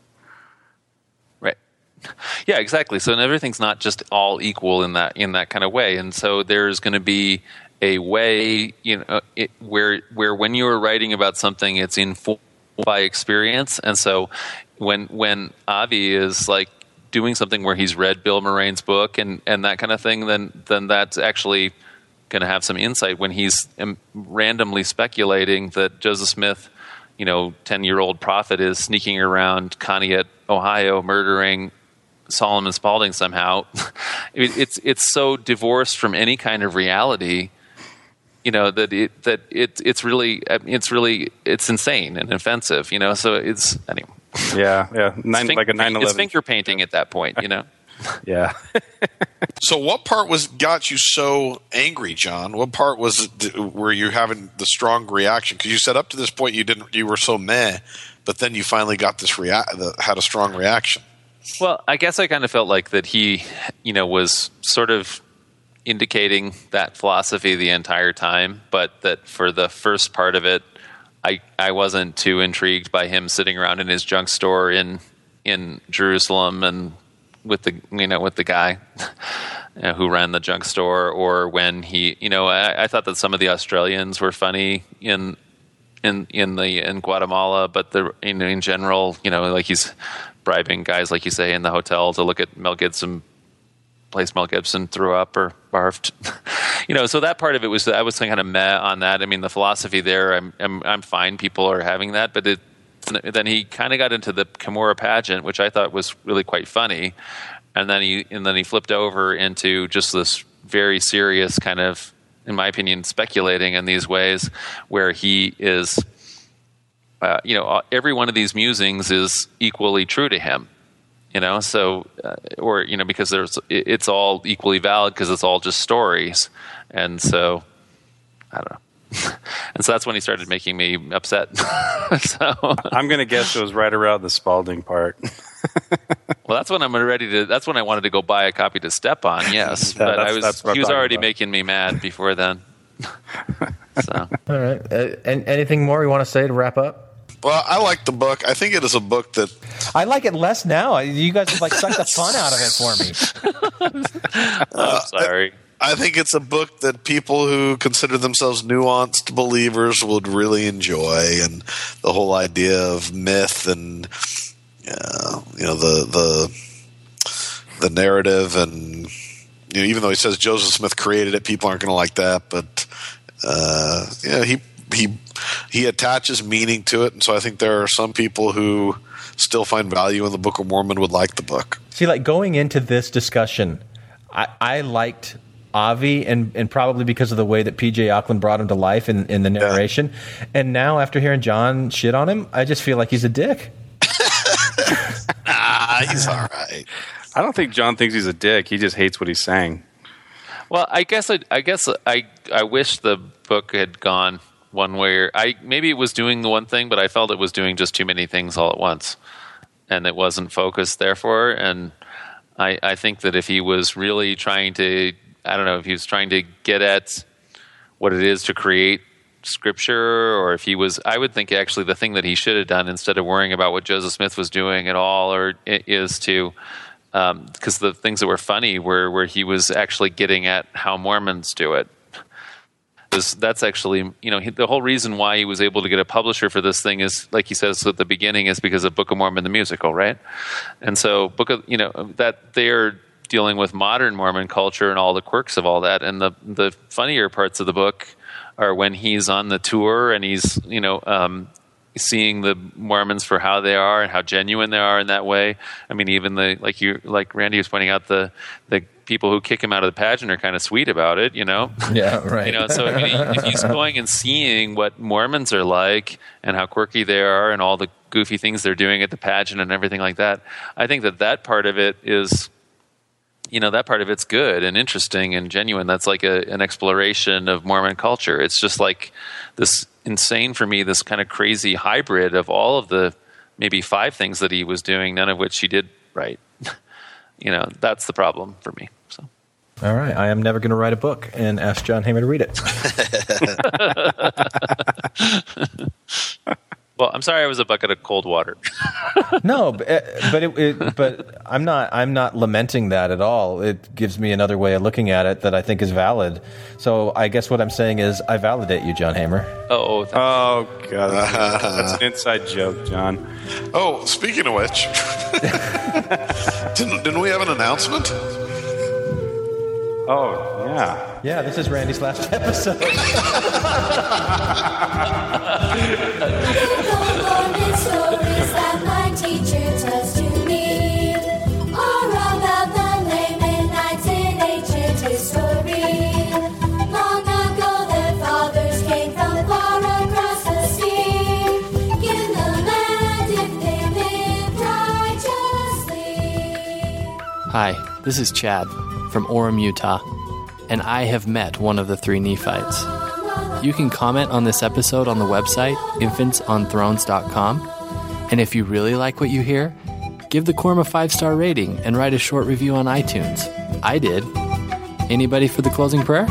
Right. Yeah, exactly. So everything's not just all equal in that in that kind of way, and so there's going to be a way, you know, it, where where when you are writing about something, it's informed by experience. And so when when Avi is like doing something where he's read Bill Morane's book and, and that kind of thing, then then that's actually going to have some insight. When he's um, randomly speculating that Joseph Smith, you know, ten-year-old prophet, is sneaking around Conneaut, Ohio, murdering Solomon Spaulding somehow, it, it's it's so divorced from any kind of reality you know, that it that it it's really it's really it's insane and offensive, you know. So it's anyway. Yeah, yeah, nine, It's like a nine eleven. It's finger painting at that point, you know. Yeah. So, what part was got you so angry, John? What part was it where you having the strong reaction? Because you said up to this point you didn't, you were so meh, but then you finally got this react, had a strong reaction. Well, I guess I kind of felt like that he, you know, was sort of indicating that philosophy the entire time, but that for the first part of it, I I wasn't too intrigued by him sitting around in his junk store in in Jerusalem and with the you know with the guy you know, who ran the junk store, or when he you know I, I thought that some of the Australians were funny in in in the in Guatemala, but the in, in general, you know, like he's bribing guys, like you say, in the hotel to look at Mel Gibson, place Mel Gibson threw up or barfed, you know. So that part of it was I was kind of meh on that. I mean, the philosophy there, I'm I'm, I'm fine. People are having that, but it. Then he kind of got into the Kimura pageant, which I thought was really quite funny, and then he and then he flipped over into just this very serious kind of, in my opinion, speculating in these ways, where he is, uh, you know, every one of these musings is equally true to him, you know. So, uh, or you know, because there's it's all equally valid because it's all just stories, and so I don't know. And so that's when he started making me upset. So I'm going to guess it was right around the Spalding part. Well, that's when I'm ready to. That's when I wanted to go buy a copy to step on. Yes, Yeah, but that's- I was. that's what I'm He was talking already about. making me mad before then. So All right. Uh, and anything more you want to say to wrap up? Well, I like the book. I think it is a book that I like it less now. You guys have like sucked the fun out of it for me. I'm sorry. I think it's a book that people who consider themselves nuanced believers would really enjoy, and the whole idea of myth and uh, you know the the the narrative, and you know, even though he says Joseph Smith created it, people aren't going to like that, but uh, yeah, he he he attaches meaning to it, and so I think there are some people who still find value in the Book of Mormon would like the book. See, like going into this discussion, I, I liked Avi, and, and probably because of the way that P J Auckland brought him to life in, in the narration. Yeah. And now, after hearing John shit on him, I just feel like he's a dick. Ah, he's all right. I don't think John thinks he's a dick. He just hates what he's saying. Well, I guess I, I guess I I wish the book had gone one way. Or I maybe it was doing the one thing, but I felt it was doing just too many things all at once, and it wasn't focused. Therefore, and I I think that if he was really trying to, I don't know, if he was trying to get at what it is to create scripture, or if he was, I would think actually the thing that he should have done instead of worrying about what Joseph Smith was doing at all, or is to, because um, the things that were funny were where he was actually getting at how Mormons do it. That's actually, you know, the whole reason why he was able to get a publisher for this thing is, like he says at the beginning, is because of Book of Mormon the musical, right? And so, Book of, you know, that they're dealing with modern Mormon culture and all the quirks of all that. And the the funnier parts of the book are when he's on the tour and he's, you know, um, seeing the Mormons for how they are and how genuine they are in that way. I mean, even the, like you, like Randy was pointing out, the the people who kick him out of the pageant are kind of sweet about it, you know? Yeah, right. You know, so I mean, if he's going and seeing what Mormons are like and how quirky they are and all the goofy things they're doing at the pageant and everything like that, I think that that part of it is, you know, that part of it's good and interesting and genuine. That's like a, an exploration of Mormon culture. It's just like this insane, for me, this kind of crazy hybrid of all of the maybe five things that he was doing, none of which he did right. You know, that's the problem for me. So, all right, I am never going to write a book and ask John Hamer to read it. Well, I'm sorry I was a bucket of cold water. No, but but, it, it, but I'm not I'm not lamenting that at all. It gives me another way of looking at it that I think is valid. So I guess what I'm saying is I validate you, John Hamer. Oh, oh God, that's an inside joke, John. Oh, speaking of which, didn't, didn't we have an announcement? Oh, yeah. Yeah, this is Randy's last episode. Stories that my teacher tells to me are about the late midnights in ancient history. Long ago there fought This is Chad from Orem, Utah, and I have met one of the three Nephites. You can comment on this episode on the website, infants on thrones dot com, and if you really like what you hear, give the Quorum a five-star rating and write a short review on iTunes. I did. Anybody for the closing prayer?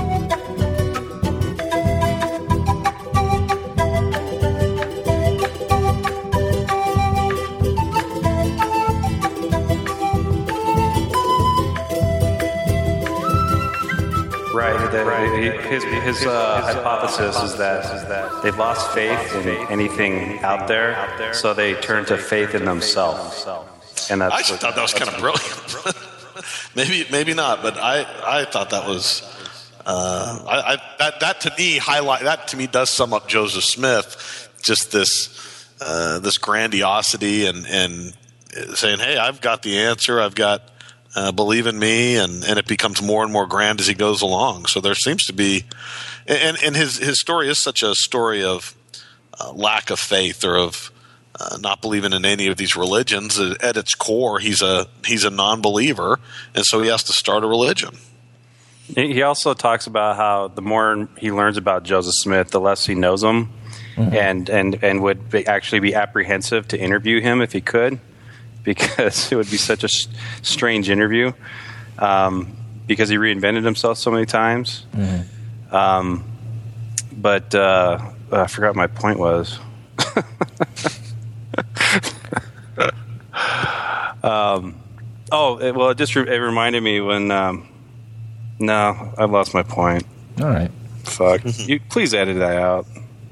His, his uh, hypothesis is that, is that they've lost faith in anything out there, so they turn to faith in themselves. And that's I actually thought that was kind of brilliant. maybe, maybe not, but I, I thought that was uh, I, I, that that to me highlight that to me does sum up Joseph Smith. Just this uh, this grandiosity and and saying, "Hey, I've got the answer. I've got." Uh, believe in me, and, and it becomes more and more grand as he goes along. So there seems to be, and, and his his story is such a story of uh, lack of faith or of uh, not believing in any of these religions. At its core, he's a he's a non-believer, and so he has to start a religion. He also talks about how the more he learns about Joseph Smith, the less he knows him, mm-hmm. and and and would be, actually be apprehensive to interview him if he could. Because it would be such a strange interview, um, because he reinvented himself so many times. Mm-hmm. Um, but uh, I forgot what my point was. um, oh, it, well, it just re- it reminded me when. Um, no, I lost my point. All right. Fuck. You please edit that out.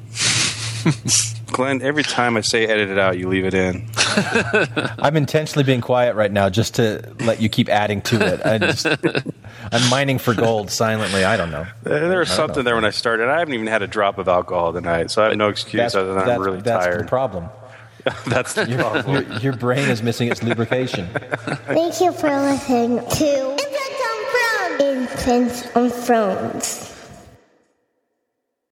Glenn, every time I say edit it out, you leave it in. I'm intentionally being quiet right now just to let you keep adding to it. I just, I'm mining for gold silently. I don't know. There was something know. there when I started. I haven't even had a drop of alcohol tonight, so I have no excuse that's, other than that's, I'm really that's tired. That's the problem. That's the your, problem. Your, your brain is missing its lubrication. Thank you for listening to Infants on Thrones. Infants on Thrones.